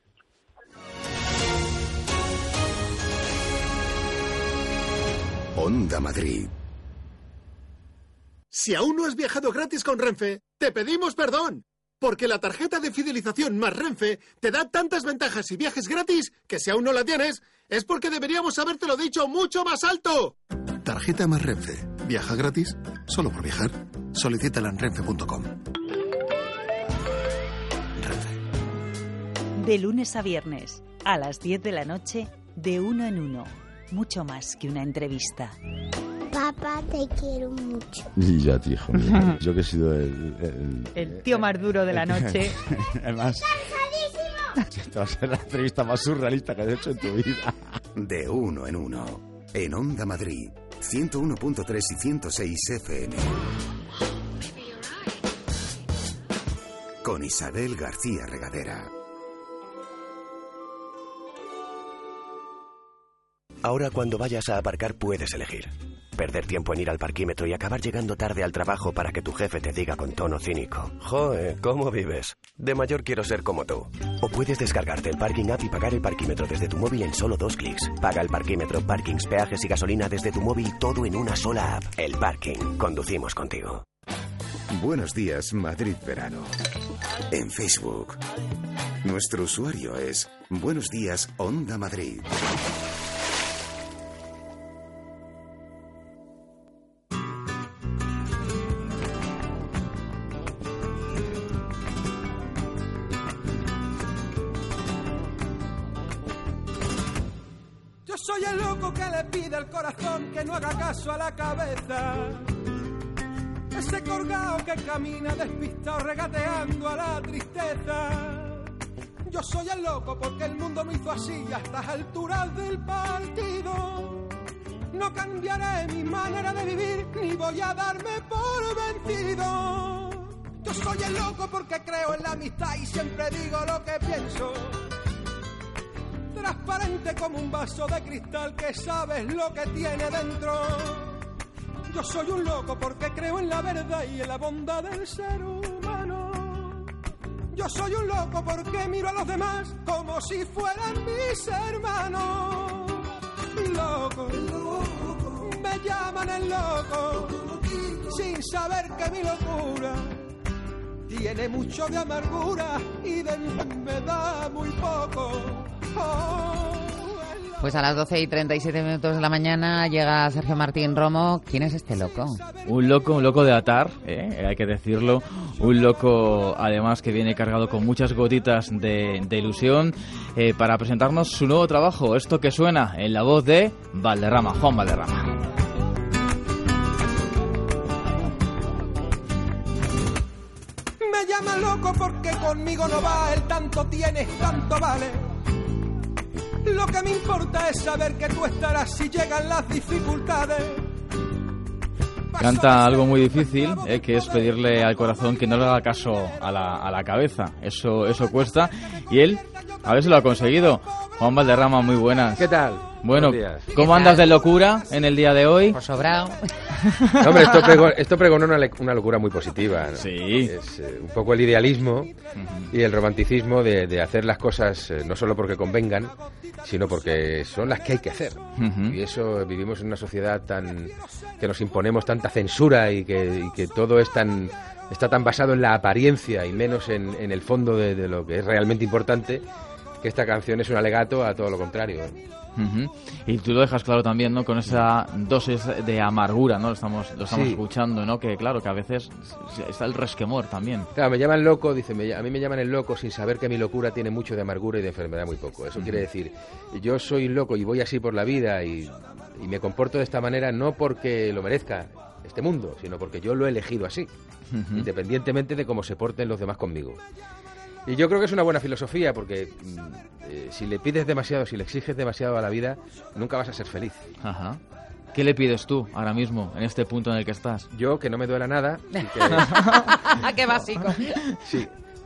Onda Madrid. Si aún no has viajado gratis con Renfe, te pedimos perdón. Porque la tarjeta de fidelización más Renfe te da tantas ventajas y viajes gratis que si aún no la tienes, es porque deberíamos habértelo dicho mucho más alto. Tarjeta más Renfe. Viaja gratis solo por viajar. Solicítala en renfe punto com. De lunes a viernes, a las diez de la noche, de uno en uno. Mucho más que una entrevista. Papá, te quiero mucho. Y ya, tío, hijo mío. Yo que he sido el... El, el tío más duro de la noche. Además, esta va a ser la entrevista más surrealista que has hecho en tu vida. De uno en uno. En Onda Madrid. ciento uno punto tres y ciento seis F M. Con Isabel García Regadera. Ahora cuando vayas a aparcar puedes elegir. Perder tiempo en ir al parquímetro y acabar llegando tarde al trabajo para que tu jefe te diga con tono cínico: «Joe, ¿cómo vives? De mayor quiero ser como tú». O puedes descargarte el Parking App y pagar el parquímetro desde tu móvil en solo dos clics. Paga el parquímetro, parkings, peajes y gasolina desde tu móvil, todo en una sola app. El Parking. Conducimos contigo. Buenos días, Madrid Verano. En Facebook. Nuestro usuario es Buenos días, Onda Madrid. Yo soy el loco que le pide al corazón que no haga caso a la cabeza. Ese colgado que camina despistado regateando a la tristeza. Yo soy el loco porque el mundo me hizo así a estas alturas del partido. No cambiaré mi manera de vivir ni voy a darme por vencido. Yo soy el loco porque creo en la amistad y siempre digo lo que pienso. Transparente como un vaso de cristal que sabes lo que tiene dentro. Yo soy un loco porque creo en la verdad y en la bondad del ser humano. Yo soy un loco porque miro a los demás como si fueran mis hermanos. Loco, me llaman el loco, sin saber que mi locura tiene mucho de amargura y de enfermedad muy poco. Pues a las doce y treinta y siete minutos de la mañana llega Sergio Martín Romo. ¿Quién es este loco? Un loco, un loco de atar, ¿eh? Hay que decirlo. Un loco, además, que viene cargado con muchas gotitas de, de ilusión eh, para presentarnos su nuevo trabajo. Esto que suena en la voz de Valderrama, Juan Valderrama. Me llama loco porque conmigo no va, el tanto tienes, tanto vale. Lo que me importa es saber que tú estarás si llegan las dificultades. Canta algo muy difícil, eh, que es pedirle al corazón que no le haga caso a la, a la cabeza. Eso, eso cuesta. Y él, a ver si lo ha conseguido. Juan Valderrama, muy buenas. ¿Qué tal? Bueno, ¿cómo andas de locura en el día de hoy? Pues sobrado. No, hombre, esto, prego, esto pregona una, una locura muy positiva, ¿no? Sí. Es eh, un poco el idealismo uh-huh. y el romanticismo de, de hacer las cosas eh, no solo porque convengan, sino porque son las que hay que hacer. Uh-huh. Y eso, vivimos en una sociedad tan que nos imponemos tanta censura y que, y que todo es tan está tan basado en la apariencia y menos en, en el fondo de, de lo que es realmente importante, que esta canción es un alegato a todo lo contrario. Uh-huh. Y tú lo dejas claro también, ¿no? Con esa dosis de amargura, ¿no? Lo estamos, lo estamos sí. escuchando, ¿no? Que claro, que a veces está el resquemor también. Claro, me llaman loco, dice, me, a mí me llaman el loco sin saber que mi locura tiene mucho de amargura y de enfermedad muy poco. Eso uh-huh. quiere decir, yo soy loco y voy así por la vida y, y me comporto de esta manera no porque lo merezca este mundo, sino porque yo lo he elegido así, uh-huh. independientemente de cómo se porten los demás conmigo. Y yo creo que es una buena filosofía porque eh, si le pides demasiado, si le exiges demasiado a la vida, nunca vas a ser feliz. Ajá. ¿Qué le pides tú ahora mismo, en este punto en el que estás? Yo, que no me duela nada. Y que... ¡Qué básico! Sí,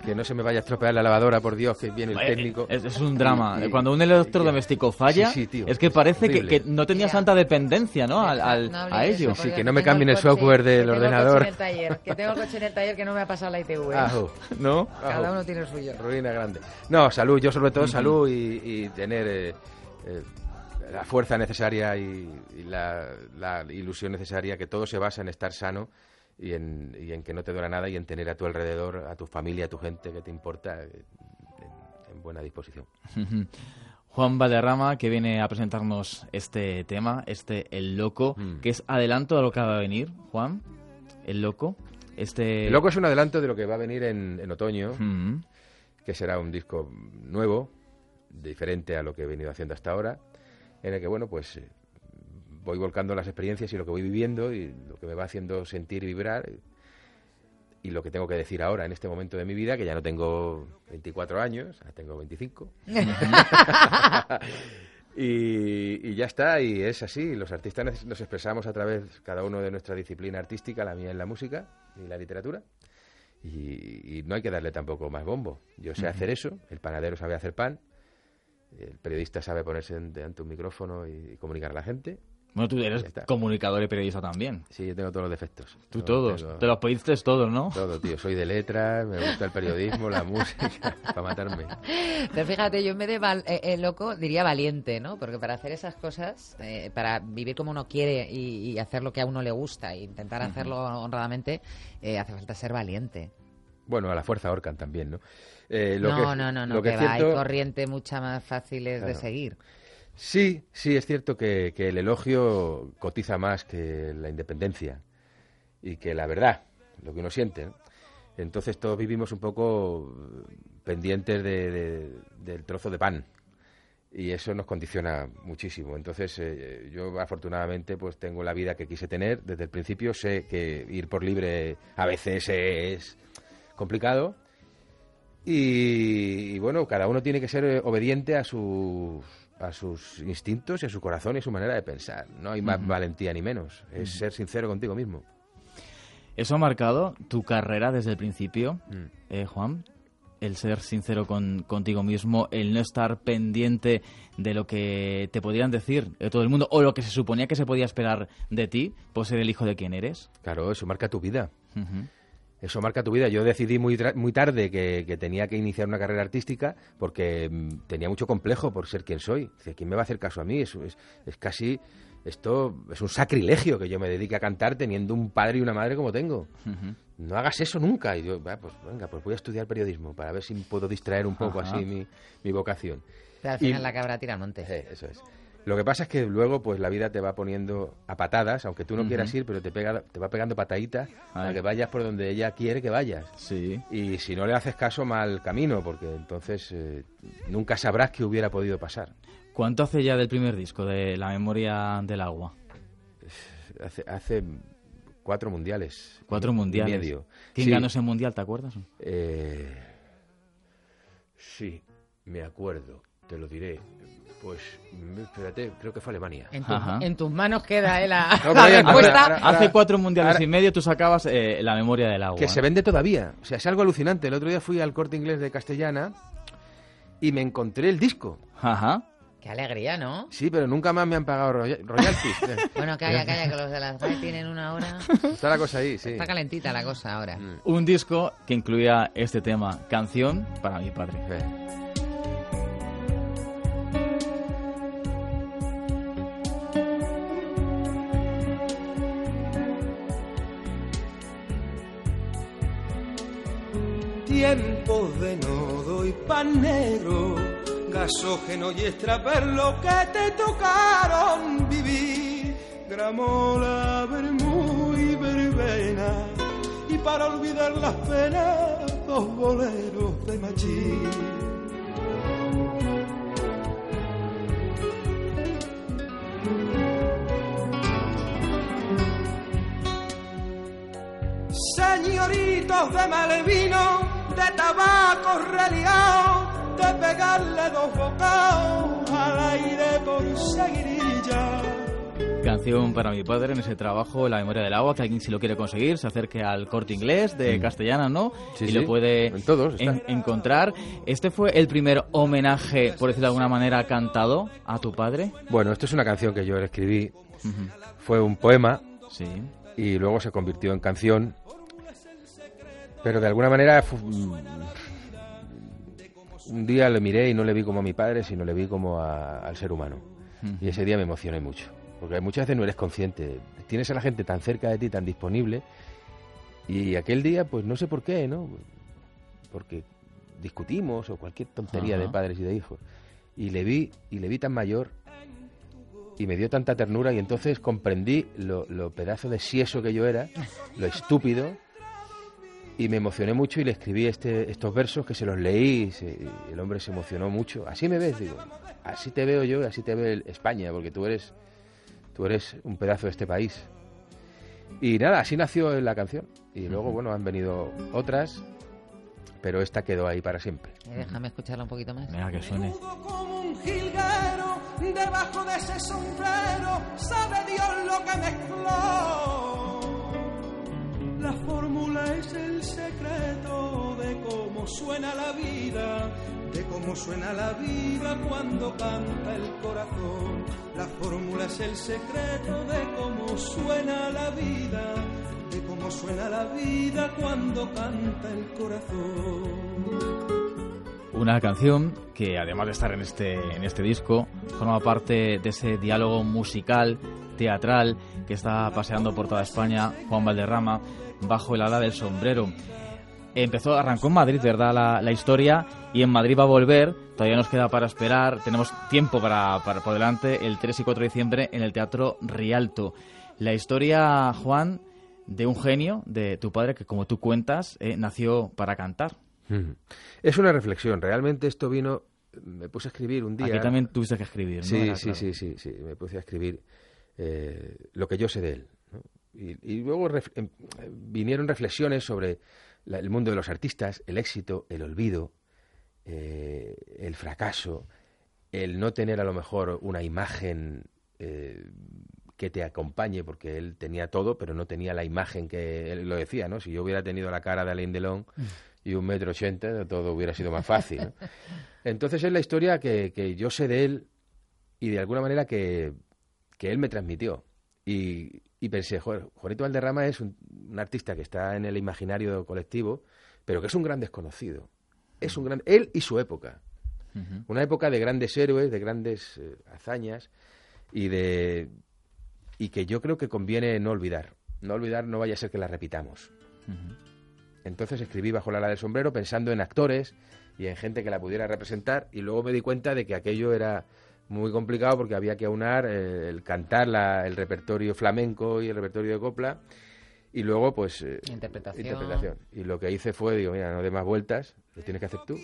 que no se me vaya a estropear la lavadora, por Dios, que viene el Eh, técnico. Es, es un drama. Y- y- Cuando un electrodoméstico falla, Sí, sí, tío, es que parece que, horrible. que no tenía santa dependencia, ¿no? Al, al- No hables a de ello. eso, Sí, porque que no me tengo cambien el coche- software que del tengo el ordenador. coche en el taller, que tengo el coche en el taller que no me ha pasado la I T V. ¿eh? Ajo. ¿No? Cada uno tiene el suyo. Ruina grande. No, salud, yo sobre todo Ujú. salud y, y tener eh, eh, la fuerza necesaria y, y la, la ilusión necesaria, que todo se basa en estar sano y en, y en que no te duela nada y en tener a tu alrededor, a tu familia, a tu gente que te importa, eh, en, en buena disposición. Juan Valderrama, que viene a presentarnos este tema, este El Loco, Mm. que es adelanto a lo que va a venir, Juan. El Loco. Este... El Loco es un adelanto de lo que va a venir en, en otoño, Mm. que será un disco nuevo, diferente a lo que he venido haciendo hasta ahora, en el que, bueno, pues eh, voy volcando las experiencias y lo que voy viviendo y lo que me va haciendo sentir y vibrar y lo que tengo que decir ahora en este momento de mi vida, que ya no tengo veinticuatro años, ya tengo veinticinco. y, y ya está, y es así, los artistas nos- nos expresamos a través cada uno de nuestra disciplina artística, la mía en la música y la literatura. Y, y no hay que darle tampoco más bombo. Yo sé Ujú. hacer eso, el panadero sabe hacer pan, el periodista sabe ponerse ante ante un micrófono y, y comunicar a la gente. Bueno, tú eres Ya está. comunicador y periodista también. Sí, yo tengo todos los defectos. Tú No, todos. tengo- Te los pediste todos, ¿no? Todo, tío. Soy de letras, me gusta el periodismo, la música, para matarme. Pero fíjate, yo en vez de val- eh, eh, loco diría valiente, ¿no? Porque para hacer esas cosas, eh, para vivir como uno quiere y, y hacer lo que a uno le gusta e intentar Ujú. hacerlo honradamente, eh, hace falta ser valiente. Bueno, a la fuerza ahorcan también, ¿no? Eh, lo no, que es- no, no, no, lo que que es va, hay cierto- corriente mucha más fáciles de Claro. seguir. Sí, sí, es cierto que, que el elogio cotiza más que la independencia y que la verdad, lo que uno siente, ¿no? Entonces todos vivimos un poco pendientes de- de- del trozo de pan y eso nos condiciona muchísimo. Entonces eh, yo afortunadamente pues tengo la vida que quise tener desde el principio. Sé que ir por libre a veces es complicado y, y bueno, cada uno tiene que ser eh, obediente a sus a sus instintos y a su corazón y a su manera de pensar. No hay más Ujú. valentía ni menos. Es Ujú. ser sincero contigo mismo. ¿Eso ha marcado tu carrera desde el principio, Mm. eh, Juan? El ser sincero con, contigo mismo, el no estar pendiente de lo que te podrían decir de todo el mundo o lo que se suponía que se podía esperar de ti por ser el hijo de quien eres. Claro, eso marca tu vida. Ujú. Eso marca tu vida. Yo decidí muy, tra- muy tarde que, que tenía que iniciar una carrera artística porque mm, tenía mucho complejo por ser quien soy. Dice, ¿quién me va a hacer caso a mí? Eso es, es casi... Esto es un sacrilegio que yo me dedique a cantar teniendo un padre y una madre como tengo. Ujú. No hagas eso nunca. Y yo, "Va, pues venga, pues voy a estudiar periodismo para ver si puedo distraer un poco Ajá. así mi, mi vocación. Pero al Y- final la cabra tira al monte. Eh, eso es. Lo que pasa es que luego pues la vida te va poniendo a patadas, aunque tú no Ujú. quieras ir, pero te pega te va pegando pataditas para Ay. que vayas por donde ella quiere que vayas. Sí. Y si no le haces caso, mal camino, porque entonces eh, nunca sabrás qué hubiera podido pasar. ¿Cuánto hace ya del primer disco, de La Memoria del Agua? Hace, hace cuatro mundiales. Cuatro y- y mundiales. medio. ¿Quién Sí. ganó ese mundial, te acuerdas? Eh, sí, me acuerdo, te lo diré. Pues, mm, espérate, creo que fue Alemania. En, tu- Ajá. en tus manos queda eh, la, No, la Brian, respuesta. ahora- ahora- Hace cuatro mundiales ahora- y medio tú sacabas eh, La Memoria del Agua. Que se vende todavía. O sea, es algo alucinante. El otro día fui al Corte Inglés de Castellana y me encontré el disco. Ajá. Qué alegría, ¿no? Sí, pero nunca más me han pagado roya- royalties. Eh, Bueno, calla, calla, que los de las R A E tienen una hora. Está la cosa ahí, sí. Está calentita la cosa ahora. Mm. Un disco que incluía este tema, Canción para mi padre. Eh. Tiempos de nodo y pan negro, gasógeno y extraperlo que te tocaron vivir, gramola, vermú y verbena, y para olvidar las penas, dos boleros de machín. Señoritos de mal vino, de tabaco reliado, de pegarle dos bocados al aire por seguirilla. Canción para mi padre en ese trabajo, La memoria del agua, que alguien si lo quiere conseguir se acerque al Corte Inglés de Mm. Castellana, ¿no? Sí, y sí. lo puede En todos está. en- encontrar. ¿Este fue el primer homenaje, por decirlo de alguna manera, cantado a tu padre? Bueno, esto es una canción que yo le escribí. Ujú. Fue un poema. Sí. Y luego se convirtió en canción. Pero de alguna manera fu- un día le miré y no le vi como a mi padre, sino le vi como a- al ser humano. Ujú. Y ese día me emocioné mucho. Porque muchas veces no eres consciente. Tienes a la gente tan cerca de ti, tan disponible. Y aquel día, pues no sé por qué, ¿no? Porque discutimos o cualquier tontería Ajá. de padres y de hijos. Y le vi, y le vi tan mayor y me dio tanta ternura y entonces comprendí lo, lo pedazo de sieso que yo era, lo estúpido, y me emocioné mucho y le escribí este, estos versos que se los leí y, se- y el hombre se emocionó mucho. Así me ves, digo, así te veo yo y así te ve el- España, porque tú eres, tú eres un pedazo de este país. Y nada, así nació la canción. Y luego, bueno, han venido otras, pero esta quedó ahí para siempre. Eh, Déjame escucharla un poquito más. Mira que suene. Como un jilguero, debajo de ese sombrero, sabe Dios lo que mezcló. La fórmula es el secreto de cómo suena la vida, de cómo suena la vida cuando canta el corazón. La fórmula es el secreto de cómo suena la vida, de cómo suena la vida cuando canta el corazón. Una canción que, además de estar en este, en este disco, forma parte de ese diálogo musical, teatral, que está paseando por toda España Juan Valderrama, bajo el ala del sombrero. Empezó, arrancó en Madrid, ¿verdad?, la, la historia, y en Madrid va a volver. Todavía nos queda para esperar, tenemos tiempo para, para por delante, el tres y cuatro de diciembre en el Teatro Rialto. La historia, Juan, de un genio, de tu padre, que como tú cuentas, eh, nació para cantar. Ujú. Es una reflexión. Realmente esto vino... Me puse a escribir un día... Aquí también tuviste que escribir, ¿no? Sí, Era sí, claro. sí, sí, sí. Me puse a escribir eh, lo que yo sé de él, ¿no? Y, y luego ref- em- vinieron reflexiones sobre la- el mundo de los artistas, el éxito, el olvido, eh, el fracaso, el no tener a lo mejor una imagen eh, que te acompañe, porque él tenía todo, pero no tenía la imagen que él lo decía, ¿no? Si yo hubiera tenido la cara de Alain Delon y un metro ochenta, todo hubiera sido más fácil, ¿no? Entonces es la historia que, que yo sé de él y de alguna manera que, que él me transmitió. Y, y pensé, joder, Juanito Valderrama es un, un artista que está en el imaginario colectivo, pero que es un gran desconocido. Es un gran... Él y su época. Ujú. Una época de grandes héroes, de grandes eh, hazañas y de y que yo creo que conviene no olvidar. No olvidar, no vaya a ser que la repitamos. Ujú. Entonces escribí bajo la ala del sombrero pensando en actores y en gente que la pudiera representar, y luego me di cuenta de que aquello era muy complicado porque había que aunar eh, el cantar la, el repertorio flamenco y el repertorio de copla, y luego pues eh, Interpretación. interpretación. Y lo que hice fue, digo, mira, no des más vueltas, lo tienes que hacer tú.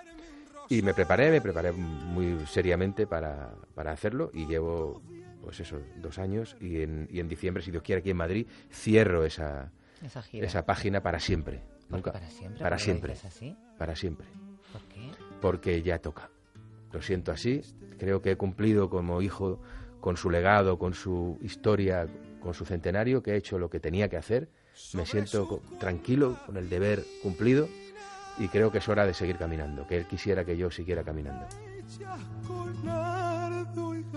Y me preparé, me preparé muy seriamente para, para hacerlo, y llevo, pues eso, dos años, y en, y en diciembre, si Dios quiere, aquí en Madrid, cierro esa, Esa gira. esa página para siempre. ¿Por qué Nunca. para siempre? Para ¿Por qué lo siempre. dices así? Para siempre. ¿Por qué? Porque ya toca. Lo siento así. Creo que he cumplido como hijo con su legado, con su historia, con su centenario, que he hecho lo que tenía que hacer. Me siento co- tranquilo con el deber cumplido, y creo que es hora de seguir caminando, que él quisiera que yo siguiera caminando. Con nardo y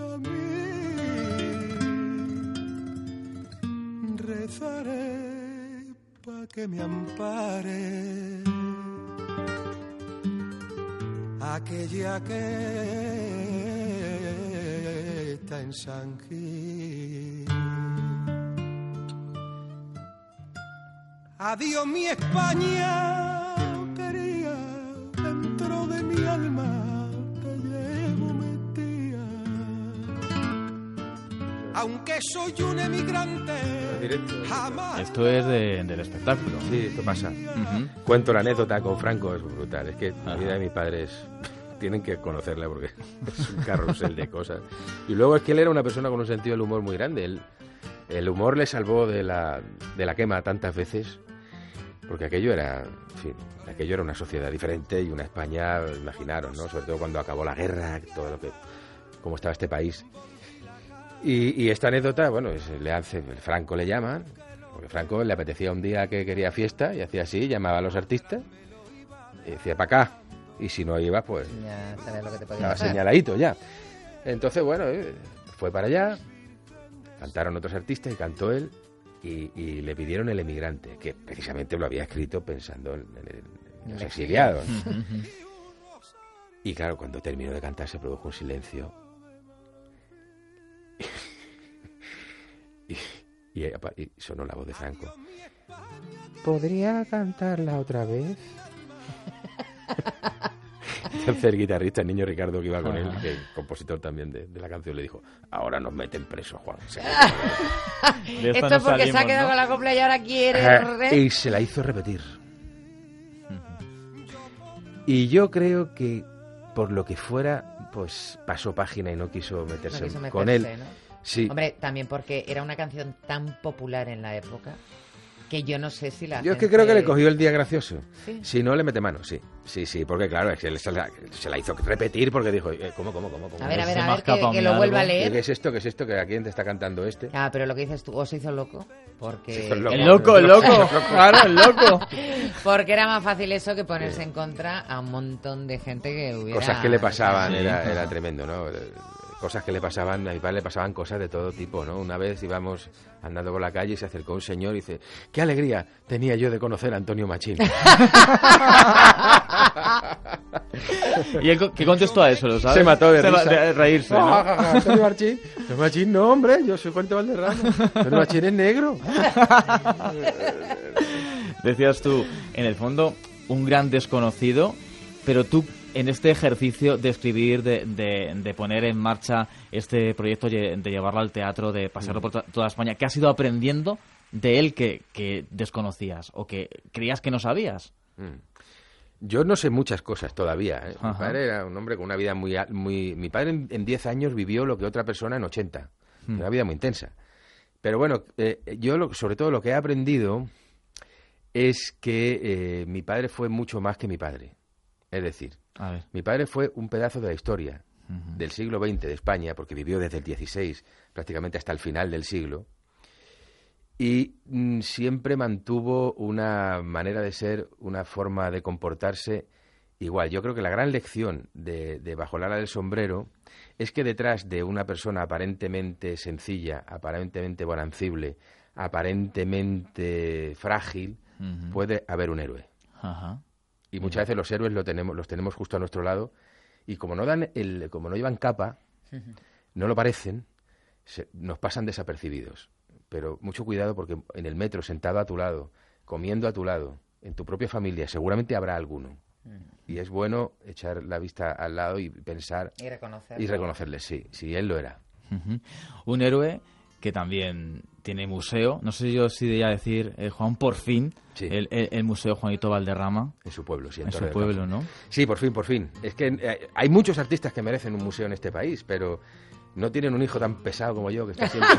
jamín, rezaré pa' que me ampare aquella que está en San Gil. Adiós mi España quería, dentro de mi alma te llevo metida. Aunque soy un emigrante, jamás. Esto es de- del espectáculo. Sí, esto pasa. Ujú. Cuento la anécdota con Franco, es brutal. Es que la vida de mis padres tienen que conocerla porque es un carrusel de cosas. Y luego es que él era una persona con un sentido del humor muy grande. Él, el humor le salvó de la, de la quema tantas veces, porque aquello era, en fin, aquello era una sociedad diferente y una España, imaginaros, ¿no? Sobre todo cuando acabó la guerra, todo lo que, cómo estaba este país. Y, y esta anécdota, bueno, es, le hace, Franco le llaman, porque Franco le apetecía un día que quería fiesta y hacía así, llamaba a los artistas y decía para acá. Y si no iba, pues Ya sabes lo que te podía estaba pasar. señaladito ya. Entonces, bueno, eh, fue para allá, cantaron otros artistas y cantó él y, y le pidieron El emigrante, que precisamente lo había escrito pensando en, en- en los exiliados. Y claro, cuando terminó de cantar se produjo un silencio. y, y, y sonó la voz de Franco. ¿Podría cantarla otra vez? Entonces el guitarrista, el niño Ricardo que iba con él, que es compositor también de, de la canción, le dijo: ahora nos meten presos, Juan. Se- Esto es porque se ha quedado con la copla y ahora quiere... Eh, y se la hizo repetir. Y yo creo que, por lo que fuera, pues pasó página y no quiso meterse, No quiso con meterse, él. ¿no? Sí. Hombre, también porque era una canción tan popular en la época que yo no sé si la Yo es que gente- creo que le cogió el día gracioso. ¿Sí? Si no, le mete mano, sí. Sí, sí, porque claro, es que él se la, se la hizo repetir porque dijo: eh, ¿cómo, cómo, cómo? cómo? A ver, a ver, a ver, que, que lo vuelva a leer. ¿Qué es esto? ¿Qué es esto? ¿Que a quién te está cantando este? Ah, pero lo que dices tú, o se hizo loco, porque... Se hizo el loco. El loco, el loco. Claro, el loco. Porque era más fácil eso que ponerse en contra a un montón de gente que hubiera... Cosas que le pasaban, Sí. era, era tremendo, ¿no? Cosas que le pasaban, a mi padre le pasaban cosas de todo tipo, ¿no? Una vez íbamos andando por la calle y se acercó un señor y dice: ¡qué alegría tenía yo de conocer a Antonio Machín! ¿Y él co- qué contestó a eso, lo sabes? Se mató de Se risa. va- de reírse, ¿no? Antonio Machín, Antonio Machín, no, hombre, yo soy Fuente Valderrama. Antonio Machín es negro. Decías tú, en el fondo, un gran desconocido, pero tú, en este ejercicio de escribir, de, de, de poner en marcha este proyecto, de de llevarlo al teatro, de pasarlo por to- toda España, ¿qué has ido aprendiendo de él que, que desconocías o que creías que no sabías? Mm. Yo no sé muchas cosas todavía. ¿eh? Mi Ajá. padre era un hombre con una vida muy... a- muy mi padre en- en diez años vivió lo que otra persona en ochenta. Mm. Una vida muy intensa. Pero bueno, eh, yo lo- sobre todo lo que he aprendido es que eh, mi padre fue mucho más que mi padre. Es decir, A ver. mi padre fue un pedazo de la historia del siglo veinte de España, porque vivió desde el dieciséis prácticamente hasta el final del siglo, y mm, siempre mantuvo una manera de ser, una forma de comportarse igual. Yo creo que la gran lección de, de Bajo el ala del sombrero es que detrás de una persona aparentemente sencilla, aparentemente bonancible, aparentemente frágil, Ujú. puede haber un héroe. Ajá. Y muchas veces los héroes lo tenemos, los tenemos justo a nuestro lado, y como no dan el, como no llevan capa, no lo parecen, se- nos pasan desapercibidos. Pero mucho cuidado, porque en el metro, sentado a tu lado, comiendo a tu lado, en tu propia familia, seguramente habrá alguno. Y es bueno echar la vista al lado y pensar Y reconocerlo. y reconocerle, sí, sí, él lo era. Ujú. Un héroe que también tiene museo. No sé yo si debería decir, eh, Juan, por fin, Sí. el, el- el Museo Juanito Valderrama. En su pueblo, sí. En su Torre del pueblo, Campo. ¿no? Sí, por fin, por fin. Es que eh, hay muchos artistas que merecen un museo en este país, pero no tienen un hijo tan pesado como yo, que está siempre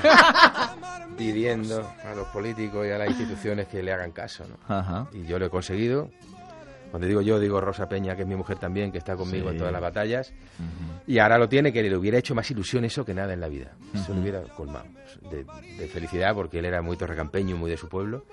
pidiendo a los políticos y a las instituciones que le hagan caso, ¿no? Ajá. Y yo lo he conseguido. Cuando digo yo, digo Rosa Peña, que es mi mujer también, que está conmigo Sí. en todas las batallas. Y ahora lo tiene, que le hubiera hecho más ilusión eso que nada en la vida. Eso Ujú. le hubiera colmado de, de felicidad, porque él era muy torrecampeño, muy de su pueblo.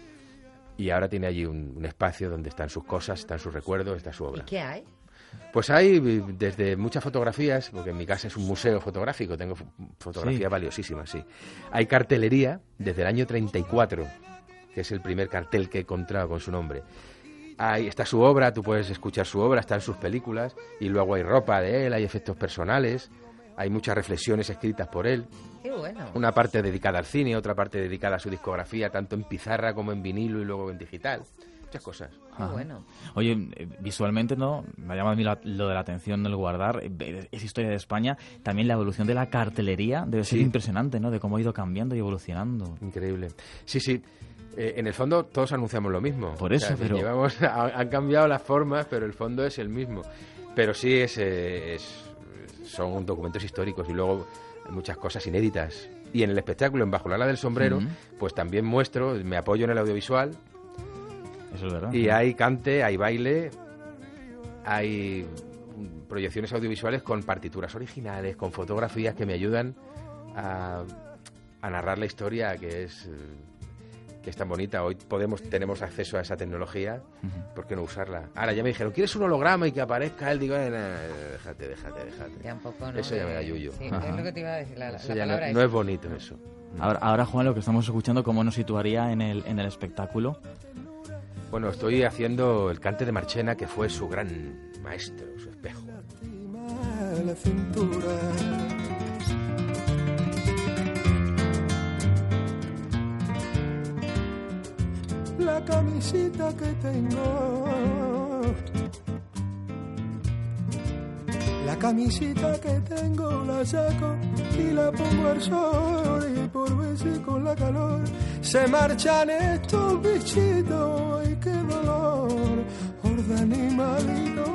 Y ahora tiene allí un, un espacio donde están sus cosas, están sus recuerdos, está su ¿Y obra. qué hay? Pues hay eh, desde muchas fotografías, porque en mi casa es un museo fotográfico, tengo fo- fotografías Sí. valiosísimas, sí. Hay cartelería desde el año treinta y cuatro, que es el primer cartel que he encontrado con su nombre. Ahí está su obra, tú puedes escuchar su obra, están sus películas, y luego hay ropa de él, hay efectos personales, hay muchas reflexiones escritas por él. Qué bueno. Una parte dedicada al cine, otra parte dedicada a su discografía, tanto en pizarra como en vinilo y luego en digital. Muchas cosas. Ajá. bueno. Oye, eh, visualmente, ¿no? Me ha llamado a mí la- lo de la atención del guardar. eh, ver esa historia de España. También la evolución de la cartelería debe ser Sí. impresionante, ¿no? De cómo ha ido cambiando y evolucionando. Increíble. Sí, sí. Eh, en el fondo todos anunciamos lo mismo. Por eso, pero- llevamos, ha- han cambiado las formas, pero el fondo es el mismo. Pero sí, es, eh, es- son documentos históricos y luego muchas cosas inéditas. Y en el espectáculo, en Bajo el ala del sombrero, Ujú. pues también muestro, me apoyo en el audiovisual. Eso es verdad. Y hay cante, hay baile, hay mm, proyecciones audiovisuales con partituras originales, con fotografías que me ayudan a, a narrar la historia que es... que es tan bonita. Hoy podemos tenemos acceso a esa tecnología, ¿por qué no usarla? Ahora ya me dijeron, ¿quieres un holograma y que aparezca él? Digo, eh, eh, déjate, déjate, déjate. Ya un poco, ¿no? Eso ya me da yuyu. Sí, es lo que te iba a decir, la, eso la ya palabra no, es... no es bonito eso. Ahora, ahora, Juan, lo que estamos escuchando, ¿cómo nos situaría en el, en el espectáculo? Bueno, estoy haciendo el cante de Marchena, que fue su gran maestro, su espejo. La cintura. La camisita que tengo, la camisita que tengo la saco y la pongo al sol, y por ver si con la calor se marchan estos bichitos. Ay, qué dolor, horda animalito.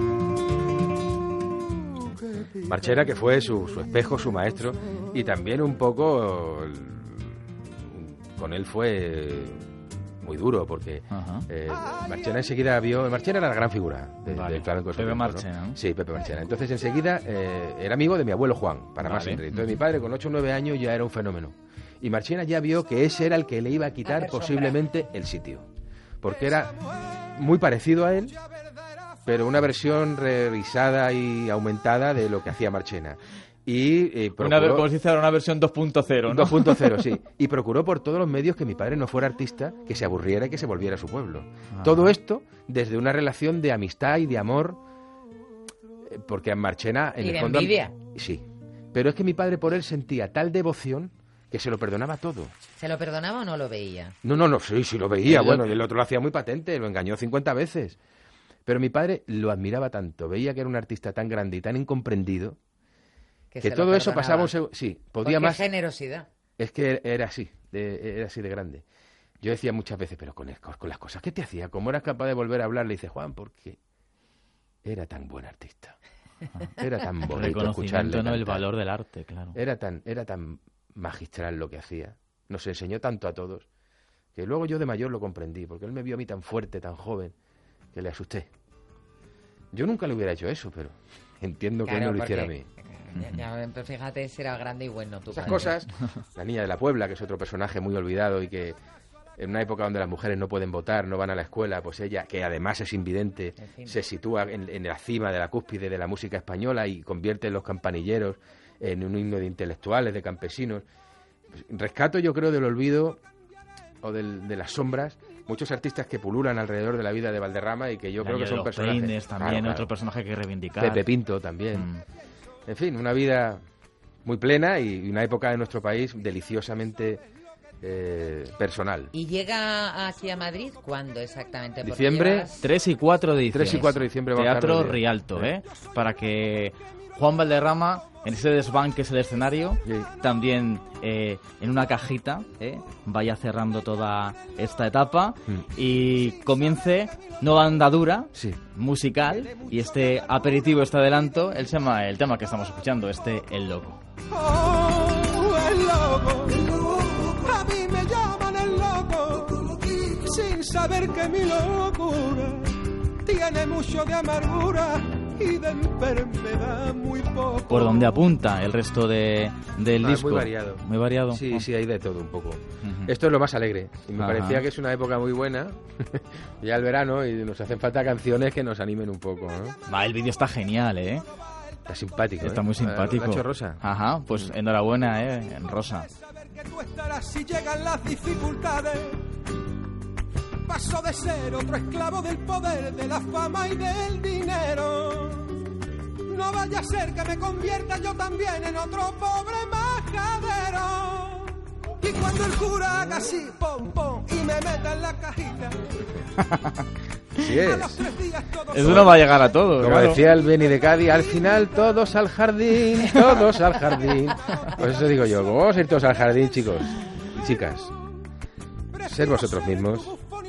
Marchena, que fue su, su espejo, su maestro, y también un poco con él fue muy duro, porque eh, Marchena enseguida vio... Marchena era la gran figura de, vale. del flamenco. Pepe Marchena, ¿no? Sí, Pepe Marchena. Entonces enseguida eh, era amigo de mi abuelo Juan, para vale. más Enrique. Entonces mi padre con ocho o nueve años ya era un fenómeno. Y Marchena ya vio que ese era el que le iba a quitar posiblemente el sitio. Porque era muy parecido a él, pero una versión revisada y aumentada de lo que hacía Marchena. Y eh, procuró, una, como se dice ahora, una versión dos punto cero, ¿no? dos punto cero, sí. Y procuró por todos los medios que mi padre no fuera artista, que se aburriera y que se volviera a su pueblo. Ah. Todo esto desde una relación de amistad y de amor, porque a Marchena... En y el de fondo, envidia. Sí. Pero es que mi padre por él sentía tal devoción que se lo perdonaba todo. ¿Se lo perdonaba o no lo veía? No, no, no, sí, sí lo veía. Bueno, y el otro lo hacía muy patente, lo engañó cincuenta veces. Pero mi padre lo admiraba tanto, veía que era un artista tan grande y tan incomprendido, que, que todo eso pasaba un segundo. Sí, podía más. ¡Qué generosidad! Es que era así, de, era así de grande. Yo decía muchas veces, pero con, el, con las cosas que te hacía, ¿cómo eras capaz de volver a hablar? Le dice, Juan, porque era tan buen artista. Era tan bonito escucharle. No, el valor del arte, claro. Era tan, era tan magistral lo que hacía. Nos enseñó tanto a todos, que luego yo de mayor lo comprendí, porque él me vio a mí tan fuerte, tan joven, que le asusté. Yo nunca le hubiera hecho eso, pero entiendo claro, que él no lo hiciera a mí. Ya, ya, pero fíjate, si era grande y bueno. Tu Esas padre. cosas, la niña de la Puebla, que es otro personaje muy olvidado y que en una época donde las mujeres no pueden votar, no van a la escuela, pues ella, que además es invidente, en fin. se sitúa en, en la cima de la cúspide de la música española y convierte Los Campanilleros en un himno de intelectuales, de campesinos. Pues, rescato, yo creo, del olvido o del, de las sombras muchos artistas que pululan alrededor de la vida de Valderrama y que yo la creo que son los personajes... Peines, también, claro, claro. Otro personaje que reivindicar. Pepe Pinto también. Mm. En fin, una vida muy plena y una época de nuestro país deliciosamente eh, personal. ¿Y llega aquí a Madrid cuándo exactamente? Porque Diciembre. llevas... tres y cuatro de diciembre. tres y cuatro de diciembre. Teatro Rialto, ¿eh? Para que Juan Valderrama, en ese desván que es el escenario, sí. también eh, en una cajita, ¿eh? vaya cerrando toda esta etapa mm. y comience nueva andadura sí. musical y este aperitivo, este adelanto, el tema, el tema que estamos escuchando, este El Loco. Oh, el loco, el loco, a mí me llaman el loco, sin saber que mi locura tiene mucho de amargura y de enfermedad muy poco. Por donde apunta el resto de, del ah, disco. Muy variado. Muy variado. Sí, oh. sí, hay de todo un poco. Uh-huh. Esto es lo más alegre. Y me Ajá. parecía que es una época muy buena. Ya el verano y nos hacen falta canciones que nos animen un poco, ¿no? Va, el vídeo está genial, ¿eh? Está simpático. Está ¿eh? muy simpático. ¿Lo ha hecho Rosa? Ajá, pues enhorabuena, ¿eh? En Rosa. Saber que tú estarás si llegan las dificultades. Paso de ser otro esclavo del poder, de la fama y del dinero. No vaya a ser que me convierta yo también en otro pobre majadero. Y cuando el cura haga así, pom, pom, y me meta en la cajita. Sí es. Eso no va a llegar a todos. Como claro. decía el Beni de Cádiz, al final todos al jardín, todos al jardín. Pues eso digo yo, vamos a ir todos al jardín, chicos y chicas. Ser vosotros mismos.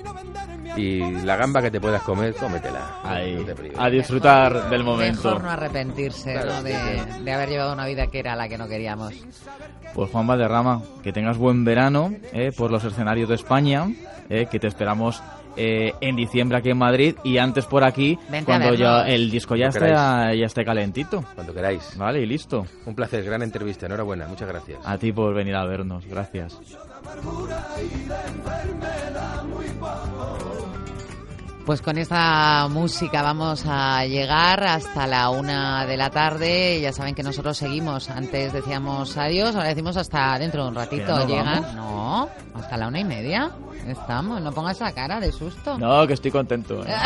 Y la gamba que te puedas comer, cómetela. Ahí, no te a disfrutar del momento. Mejor no arrepentirse, claro, ¿no? de, de haber llevado una vida que era la que no queríamos. Pues Juan Valderrama, que tengas buen verano eh, por los escenarios de España, eh, que te esperamos eh, en diciembre aquí en Madrid y antes por aquí, Vente cuando ya vernos. el disco ya Cuando esté, queráis. ya esté calentito. Cuando queráis. Vale, y listo. Un placer, gran entrevista, enhorabuena, muchas gracias. A ti por venir a vernos, gracias. Pues con esta música vamos a llegar hasta la una de la tarde. Ya saben que nosotros seguimos. Antes decíamos adiós, ahora decimos hasta dentro de un ratito. ¿Que no Llegan. vamos? No, hasta la una y media. Estamos. No pongas esa cara de susto. No, que estoy contento. ¿eh?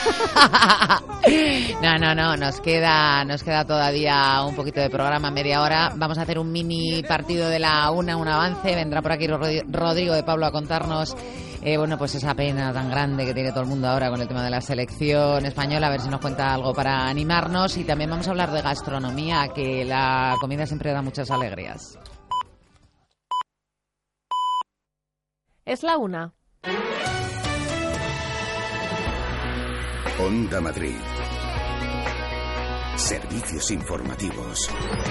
No, no, no. Nos queda, nos queda todavía un poquito de programa, media hora. Vamos a hacer un mini partido de la una, un avance. Vendrá por aquí Rod- Rodrigo de Pablo a contarnos. Eh, bueno, pues esa pena tan grande que tiene todo el mundo ahora con el tema de la selección española, a ver si nos cuenta algo para animarnos. Y también vamos a hablar de gastronomía, que la comida siempre da muchas alegrías. Es la una. Onda Madrid. Servicios informativos.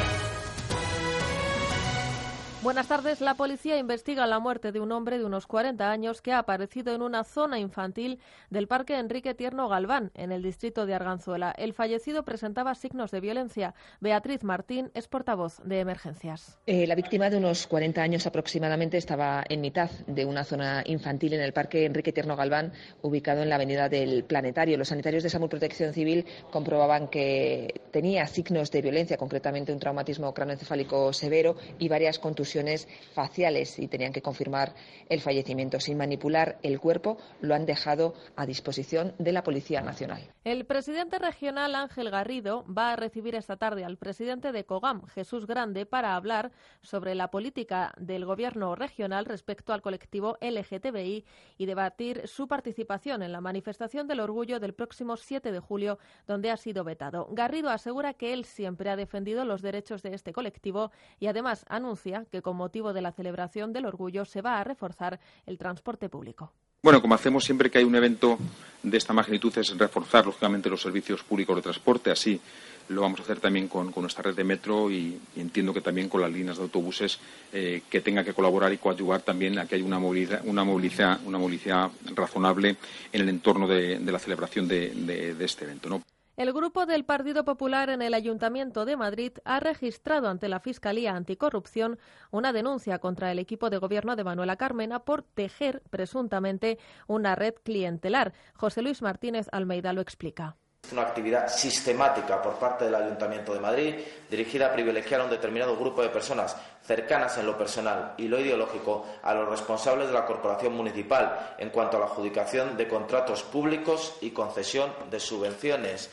Buenas tardes. La policía investiga la muerte de un hombre de unos cuarenta años que ha aparecido en una zona infantil del Parque Enrique Tierno Galván, en el distrito de Arganzuela. El fallecido presentaba signos de violencia. Beatriz Martín es portavoz de Emergencias. Eh, la víctima, de unos cuarenta años aproximadamente, estaba en mitad de una zona infantil en el Parque Enrique Tierno Galván, ubicado en la avenida del Planetario. Los sanitarios de SAMUR Protección Civil comprobaban que tenía signos de violencia, concretamente un traumatismo craneoencefálico severo y varias contusiones faciales, y tenían que confirmar el fallecimiento. Sin manipular el cuerpo, lo han dejado a disposición de la Policía Nacional. El presidente regional Ángel Garrido va a recibir esta tarde al presidente de COGAM, Jesús Grande, para hablar sobre la política del gobierno regional respecto al colectivo L G T B I y debatir su participación en la manifestación del orgullo del próximo siete de julio, donde ha sido vetado. Garrido asegura que él siempre ha defendido los derechos de este colectivo y además anuncia que con motivo de la celebración del orgullo se va a reforzar el transporte público. Bueno, como hacemos siempre que hay un evento de esta magnitud, es reforzar, lógicamente, los servicios públicos de transporte. Así lo vamos a hacer también con, con nuestra red de metro y, y entiendo que también con las líneas de autobuses eh, que tenga que colaborar y coadyuvar también a que haya una movilidad, una movilidad, una movilidad razonable en el entorno de, de la celebración de, de, de este evento, ¿no? El grupo del Partido Popular en el Ayuntamiento de Madrid ha registrado ante la Fiscalía Anticorrupción una denuncia contra el equipo de gobierno de Manuela Carmena por tejer, presuntamente, una red clientelar. José Luis Martínez Almeida lo explica. Una actividad sistemática por parte del Ayuntamiento de Madrid dirigida a privilegiar a un determinado grupo de personas cercanas en lo personal y lo ideológico a los responsables de la corporación municipal en cuanto a la adjudicación de contratos públicos y concesión de subvenciones.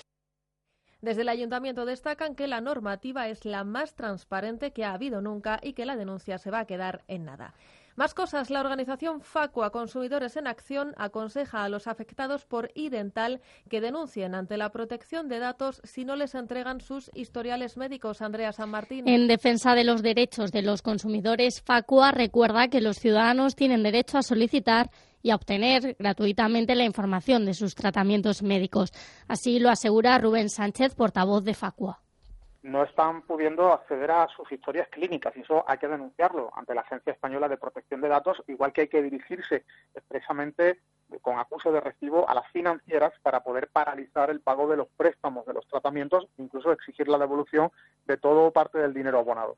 Desde el Ayuntamiento destacan que la normativa es la más transparente que ha habido nunca y que la denuncia se va a quedar en nada. Más cosas. La organización Facua Consumidores en Acción aconseja a los afectados por iDental que denuncien ante la protección de datos si no les entregan sus historiales médicos. Andrea San Martín. En defensa de los derechos de los consumidores, Facua recuerda que los ciudadanos tienen derecho a solicitar y a obtener gratuitamente la información de sus tratamientos médicos. Así lo asegura Rubén Sánchez, portavoz de Facua. No están pudiendo acceder a sus historias clínicas y eso hay que denunciarlo ante la Agencia Española de Protección de Datos, igual que hay que dirigirse expresamente con acuse de recibo a las financieras para poder paralizar el pago de los préstamos de los tratamientos, incluso exigir la devolución de todo o parte del dinero abonado.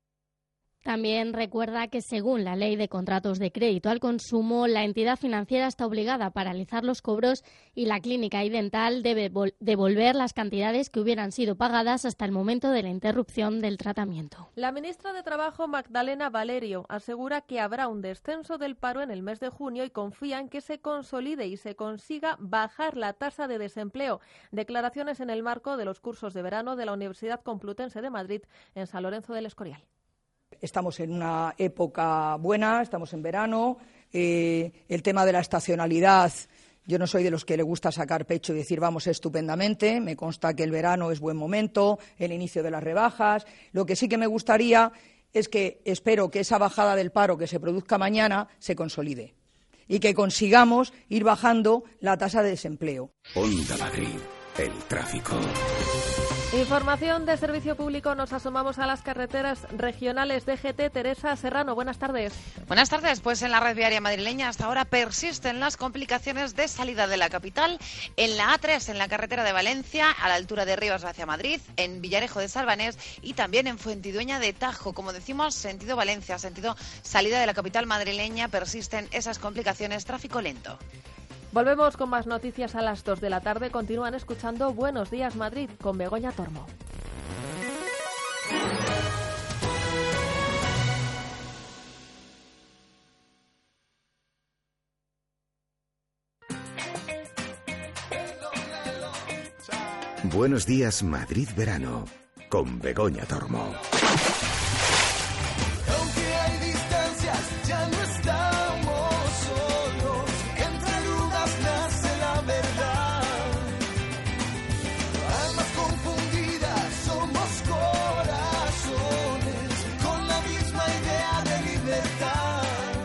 También recuerda que según la Ley de Contratos de Crédito al Consumo, la entidad financiera está obligada a paralizar los cobros y la clínica iDental debe devolver las cantidades que hubieran sido pagadas hasta el momento de la interrupción del tratamiento. La ministra de Trabajo, Magdalena Valerio, asegura que habrá un descenso del paro en el mes de junio y confía en que se consolide y se consiga bajar la tasa de desempleo. Declaraciones en el marco de los cursos de verano de la Universidad Complutense de Madrid en San Lorenzo del Escorial. Estamos en una época buena, estamos en verano. Eh, el tema de la estacionalidad, yo no soy de los que le gusta sacar pecho y decir vamos estupendamente. Me consta que el verano es buen momento, el inicio de las rebajas. Lo que sí que me gustaría es que espero que esa bajada del paro que se produzca mañana se consolide y que consigamos ir bajando la tasa de desempleo. Onda Madrid, el tráfico. Información de servicio público, nos asomamos a las carreteras regionales. D G T, Teresa Serrano, buenas tardes. Buenas tardes, pues en la red viaria madrileña hasta ahora persisten las complicaciones de salida de la capital en la A tres, en la carretera de Valencia, a la altura de Rivas hacia Madrid, en Villarejo de Salvanés y también en Fuentidueña de Tajo. Como decimos, sentido Valencia, sentido salida de la capital madrileña, persisten esas complicaciones, tráfico lento. Volvemos con más noticias a las dos de la tarde. Continúan escuchando Buenos Días Madrid con Begoña Tormo. Buenos Días Madrid Verano con Begoña Tormo. Aunque hay distancias, ya no estamos solos. Entre dudas nace la verdad. Almas confundidas, somos corazones con la misma idea de libertad.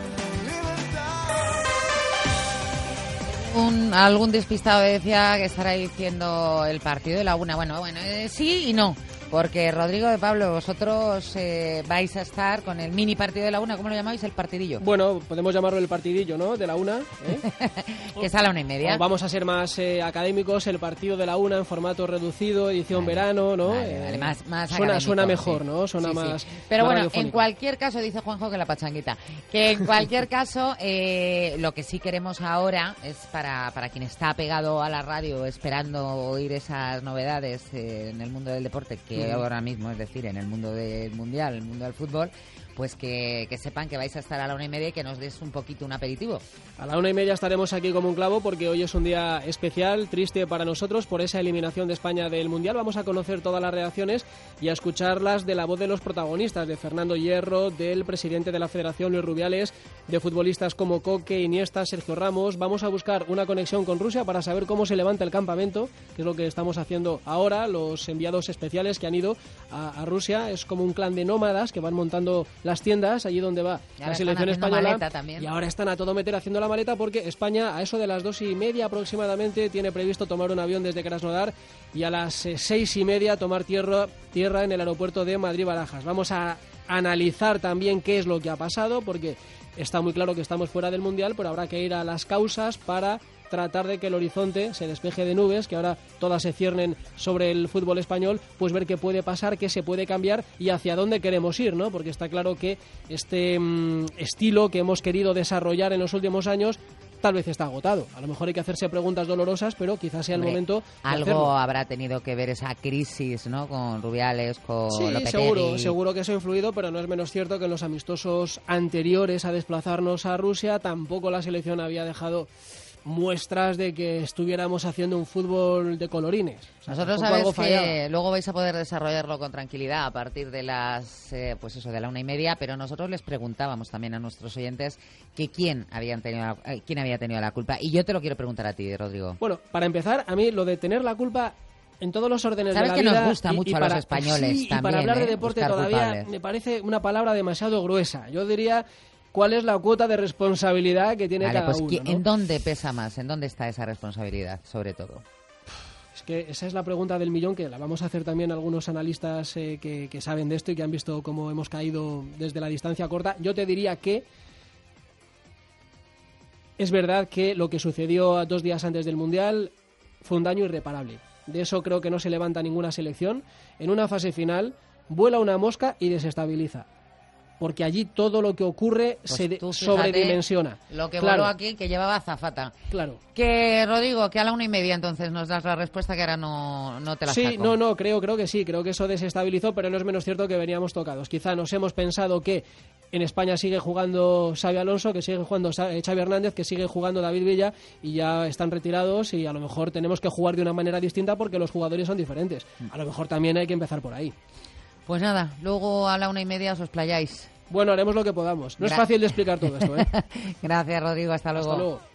Un, algún despistado decía que estará diciendo el partido de la una. Bueno, bueno, eh, sí y no. Porque, Rodrigo de Pablo, vosotros eh, vais a estar con el mini partido de la una, ¿cómo lo llamáis? El partidillo. Bueno, podemos llamarlo el partidillo, ¿no? De la una. ¿eh? Que es a la una y media. O vamos a ser más eh, académicos, el partido de la una en formato reducido, edición vale. verano, ¿no? Vale, vale. Más, más suena, suena mejor, sí. ¿no? Suena sí, más. Sí. Pero más bueno, en cualquier caso, dice Juanjo que la pachanguita, que en cualquier caso, eh, lo que sí queremos ahora es para, para quien está pegado a la radio esperando oír esas novedades eh, en el mundo del deporte, que mm. ahora mismo es decir, en el mundo del mundial, el mundo del fútbol, pues que, que sepan que vais a estar a la una y media y que nos des un poquito un aperitivo. A la una y media estaremos aquí como un clavo porque hoy es un día especial, triste para nosotros por esa eliminación de España del mundial. Vamos a conocer todas las reacciones y a escucharlas de la voz de los protagonistas, de Fernando Hierro, del presidente de la Federación, Luis Rubiales, de futbolistas como Coque, Iniesta, Sergio Ramos. Vamos a buscar una conexión con Rusia para saber cómo se levanta el campamento, que es lo que estamos haciendo ahora. Los enviados especiales que han ido a, a Rusia es como un clan de nómadas que van montando las tiendas allí donde va la selección española y ahora están a todo meter haciendo la maleta porque España a eso de las dos y media aproximadamente tiene previsto tomar un avión desde Krasnodar y a las eh, seis y media tomar tierra, tierra en el aeropuerto de Madrid-Barajas. Vamos a analizar también qué es lo que ha pasado porque está muy claro que estamos fuera del Mundial, pero habrá que ir a las causas para tratar de que el horizonte se despeje de nubes, que ahora todas se ciernen sobre el fútbol español, pues ver qué puede pasar, qué se puede cambiar y hacia dónde queremos ir, ¿no? Porque está claro que este mmm, estilo que hemos querido desarrollar en los últimos años tal vez está agotado. A lo mejor hay que hacerse preguntas dolorosas, pero quizás sea el Hombre, momento de algo hacerlo. Habrá tenido que ver esa crisis, ¿no? Con Rubiales, con sí, Lopetegui. seguro, seguro que eso ha influido, pero no es menos cierto que en los amistosos anteriores a desplazarnos a Rusia tampoco la selección había dejado muestras de que estuviéramos haciendo un fútbol de colorines. O sea, Nosotros sabes que luego vais a poder desarrollarlo con tranquilidad a partir de las, eh, pues eso, de la una y media, pero nosotros les preguntábamos también a nuestros oyentes que quién, habían tenido la, eh, quién había tenido la culpa. Y yo te lo quiero preguntar a ti, Rodrigo. Bueno, para empezar, a mí lo de tener la culpa en todos los órdenes de la vida... Sabes que nos gusta y, mucho y a para, los españoles sí, también, y para hablar ¿eh? de deporte Buscar todavía culpables. Me parece una palabra demasiado gruesa. Yo diría... ¿Cuál es la cuota de responsabilidad que tiene vale, cada pues, uno? ¿no? ¿En dónde pesa más? ¿En dónde está esa responsabilidad, sobre todo? Es que esa es la pregunta del millón, que la vamos a hacer también algunos analistas eh, que, que saben de esto y que han visto cómo hemos caído desde la distancia corta. Yo te diría que es verdad que lo que sucedió dos días antes del Mundial fue un daño irreparable. De eso creo que no se levanta ninguna selección. En una fase final vuela una mosca y desestabiliza. Porque allí todo lo que ocurre pues se tú, fíjate, sobredimensiona. Lo que claro. voló aquí, que llevaba azafata. Claro. Que, Rodrigo, que a la una y media entonces nos das la respuesta que ahora no, no te la sí, saco. Sí, no, no, creo, creo que sí. Creo que eso desestabilizó, pero no es menos cierto que veníamos tocados. Quizá nos hemos pensado que en España sigue jugando Xabi Alonso, que sigue jugando Xavi Hernández, que sigue jugando David Villa y ya están retirados y a lo mejor tenemos que jugar de una manera distinta porque los jugadores son diferentes. A lo mejor también hay que empezar por ahí. Pues nada, luego a la una y media os playáis. Bueno, haremos lo que podamos. No Gra- es fácil de explicar todo esto, ¿eh? Gracias, Rodrigo. Hasta luego. Hasta luego.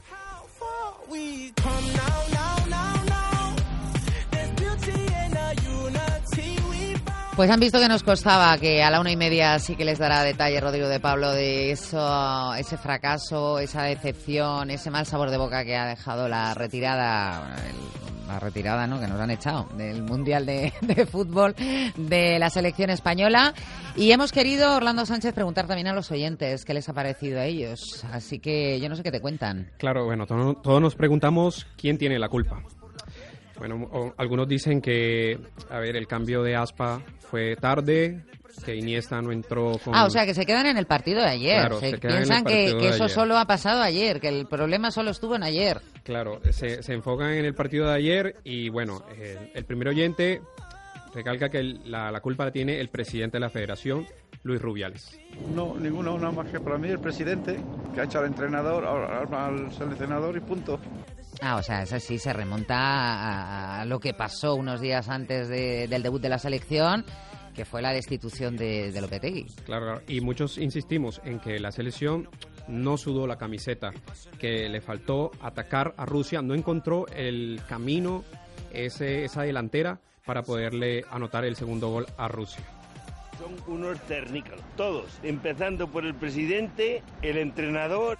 Pues han visto que nos costaba, que a la una y media sí que les dará detalle Rodrigo de Pablo de eso, ese fracaso, esa decepción, ese mal sabor de boca que ha dejado la retirada, el, la retirada, ¿no?, que nos han echado del Mundial de, de Fútbol de la selección española. Y hemos querido, Orlando Sánchez, preguntar también a los oyentes qué les ha parecido a ellos. Así que yo no sé qué te cuentan. Claro, bueno, to- todos nos preguntamos quién tiene la culpa. Bueno, o, algunos dicen que, a ver, el cambio de Aspa fue tarde, que Iniesta no entró con... Ah, o sea, que se quedan en el partido de ayer. Claro, se se quedan piensan en el que, partido que de eso ayer. solo ha pasado ayer, que el problema solo estuvo en ayer. Claro, se, se enfocan en el partido de ayer y, bueno, el, el primer oyente recalca que el- la, la culpa la tiene el presidente de la federación, Luis Rubiales. No, ninguno, nada más que para mí el presidente, que ha hecho al entrenador, al, al seleccionador y punto. Ah, o sea, eso sí se remonta a, a lo que pasó unos días antes de- del debut de la selección, que fue la destitución de, de Lopetegui. Claro, claro, y muchos insistimos en que la selección no sudó la camiseta, que le faltó atacar a Rusia, no encontró el camino, ese, esa delantera, para poderle anotar el segundo gol a Rusia. Son unos ternícalos, todos, empezando por el presidente, el entrenador.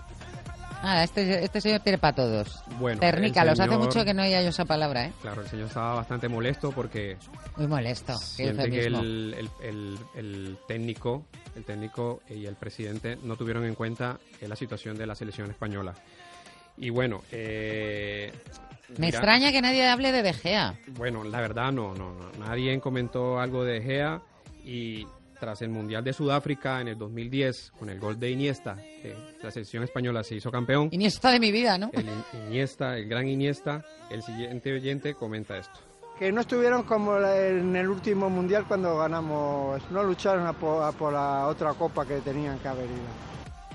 Ah, este, este señor tiene para todos. Bueno, Ternícalos, el hace señor- mucho que no oía yo esa palabra, ¿eh? Claro, el señor estaba bastante molesto porque Muy molesto. qué siente que eufemismo. el, el, el, el técnico, el técnico y el presidente no tuvieron en cuenta eh, la situación de la selección española. Y bueno, eh, Me mira, extraña que nadie hable de De Gea. Bueno, la verdad no, no, no. Nadie comentó algo de De Gea y tras el Mundial de Sudáfrica en el dos mil diez, con el gol de Iniesta, eh, la selección española se hizo campeón. Iniesta de mi vida, ¿no? El In- Iniesta, el gran Iniesta, el siguiente oyente comenta esto. Que no estuvieron como la- en el último mundial cuando ganamos, no lucharon a por, a por la otra copa que tenían que haber ido.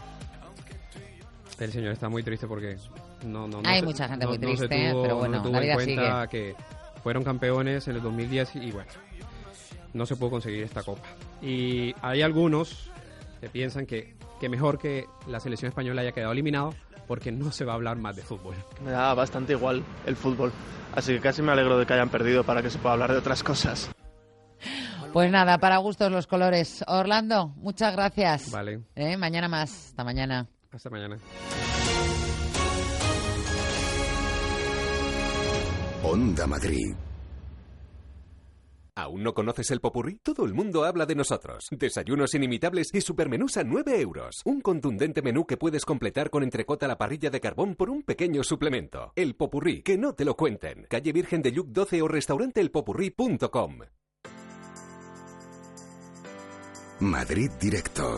El señor está muy triste porque no, no, no Hay se- mucha gente no- muy no se triste, tuvo- pero no bueno, se tuvo la en vida cuenta que fueron campeones en el dos mil diez y bueno, no se pudo conseguir esta copa. Y hay algunos que piensan que, que mejor que la selección española haya quedado eliminado porque no se va a hablar más de fútbol. Me da bastante igual el fútbol, así que casi me alegro de que hayan perdido para que se pueda hablar de otras cosas. Pues nada, para gustos los colores. Orlando, muchas gracias. Vale. ¿Eh? Mañana más. Hasta mañana. Hasta mañana. Onda Madrid. ¿Aún no conoces el Popurrí? Todo el mundo habla de nosotros. Desayunos inimitables y supermenús a nueve euros. Un contundente menú que puedes completar con entrecot a la parrilla de carbón por un pequeño suplemento. El Popurrí, que no te lo cuenten. Calle Virgen de Lluc doce o restaurante el popurrí punto com. Madrid Directo.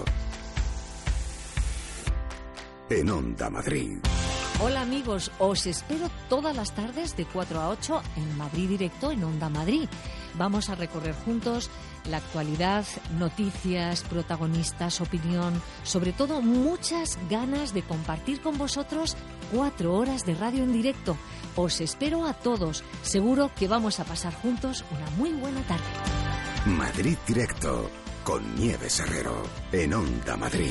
En Onda Madrid. Hola amigos, os espero todas las tardes de cuatro a ocho en Madrid Directo en Onda Madrid. Vamos a recorrer juntos la actualidad, noticias, protagonistas, opinión, sobre todo muchas ganas de compartir con vosotros cuatro horas de radio en directo. Os espero a todos, seguro que vamos a pasar juntos una muy buena tarde. Madrid Directo. Con Nieves Herrero. En Onda Madrid.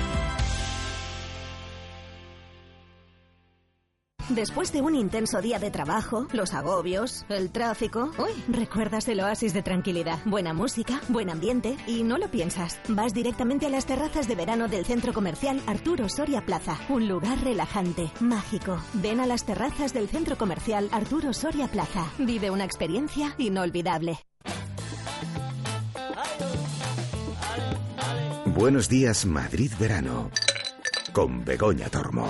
Después de un intenso día de trabajo, los agobios, el tráfico, uy, recuerdas el oasis de tranquilidad, buena música, buen ambiente y no lo piensas. Vas directamente a las terrazas de verano del centro comercial Arturo Soria Plaza, un lugar relajante, mágico. Ven a las terrazas del centro comercial Arturo Soria Plaza. Vive una experiencia inolvidable. Buenos días, Madrid Verano. Con Begoña Tormo.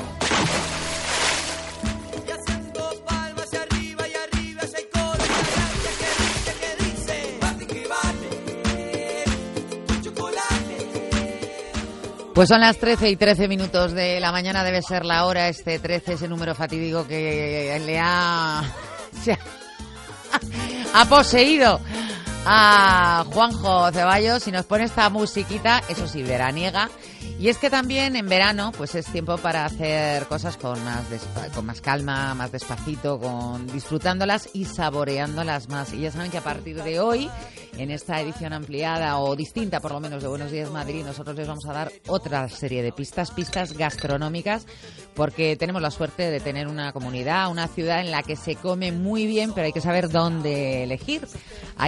Pues son las trece y trece minutos de la mañana, debe ser la hora, este trece, ese número fatídico que le ha, se ha, ha poseído a Juanjo Ceballos y nos pone esta musiquita, eso sí, veraniega. Y es que también en verano pues es tiempo para hacer cosas con más despa- con más calma, más despacito, con disfrutándolas y saboreándolas más. Y ya saben que a partir de hoy, en esta edición ampliada o distinta por lo menos de Buenos Días Madrid, nosotros les vamos a dar otra serie de pistas, pistas gastronómicas, porque tenemos la suerte de tener una comunidad, una ciudad en la que se come muy bien, pero hay que saber dónde elegir, hay que saber dónde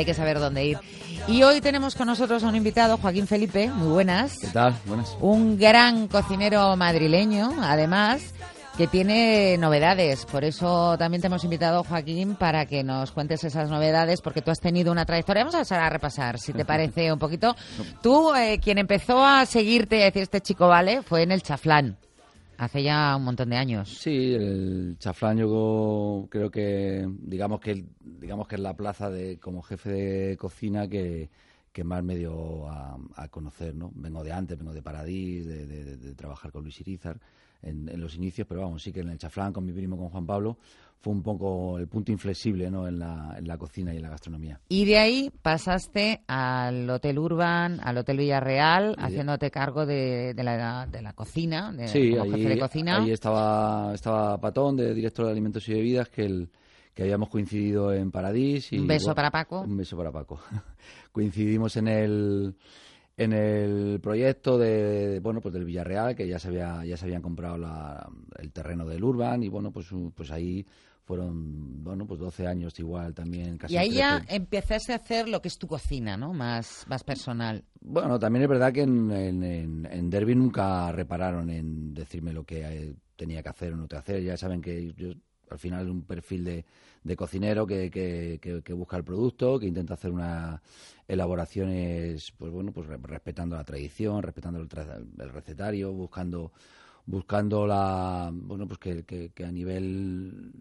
dónde ir. Y hoy tenemos con nosotros a un invitado, Joaquín Felipe, muy buenas. ¿Qué tal? Buenas. Un gran cocinero madrileño, además, que tiene novedades. Por eso también te hemos invitado, Joaquín, para que nos cuentes esas novedades, porque tú has tenido una trayectoria. Vamos a empezar a repasar, si te parece un poquito. Tú, eh, quien empezó a seguirte y a decir este chico vale, fue en el Chaflán, hace ya un montón de años. Sí, el Chaflán yo creo que, digamos que digamos que es la plaza de como jefe de cocina que, que más me dio a, a conocer, ¿no? Vengo de antes, vengo de Paradís, de, de, de, de trabajar con Luis Irízar en, en los inicios, pero vamos, sí que en el Chaflán con mi primo, con Juan Pablo, fue un poco el punto inflexible, ¿no? en la, en la cocina y en la gastronomía. Y de ahí pasaste al Hotel Urban, al Hotel Villarreal, y haciéndote cargo de, de, la, de la cocina, de, sí, como ahí, jefe de cocina. Ahí estaba, estaba Patón, de director de Alimentos y Bebidas, que el que habíamos coincidido en Paradís. Y, un beso bueno, para Paco. Un beso para Paco. Coincidimos en el en el proyecto de bueno pues del Villarreal, que ya se había ya se habían comprado la, el terreno del Urban, y bueno pues pues ahí fueron bueno pues doce años igual también, casi y ahí trece. Ya empezaste a hacer lo que es tu cocina, ¿no? Más más personal. Bueno, también es verdad que en, en, en, en Derby nunca repararon en decirme lo que eh, tenía que hacer o no te hacer. Ya saben que yo al final un perfil de, de cocinero que, que, que, que busca el producto, que intenta hacer unas elaboraciones, pues bueno, pues respetando la tradición, respetando el, tra- el recetario, buscando buscando la bueno pues que, que, que a nivel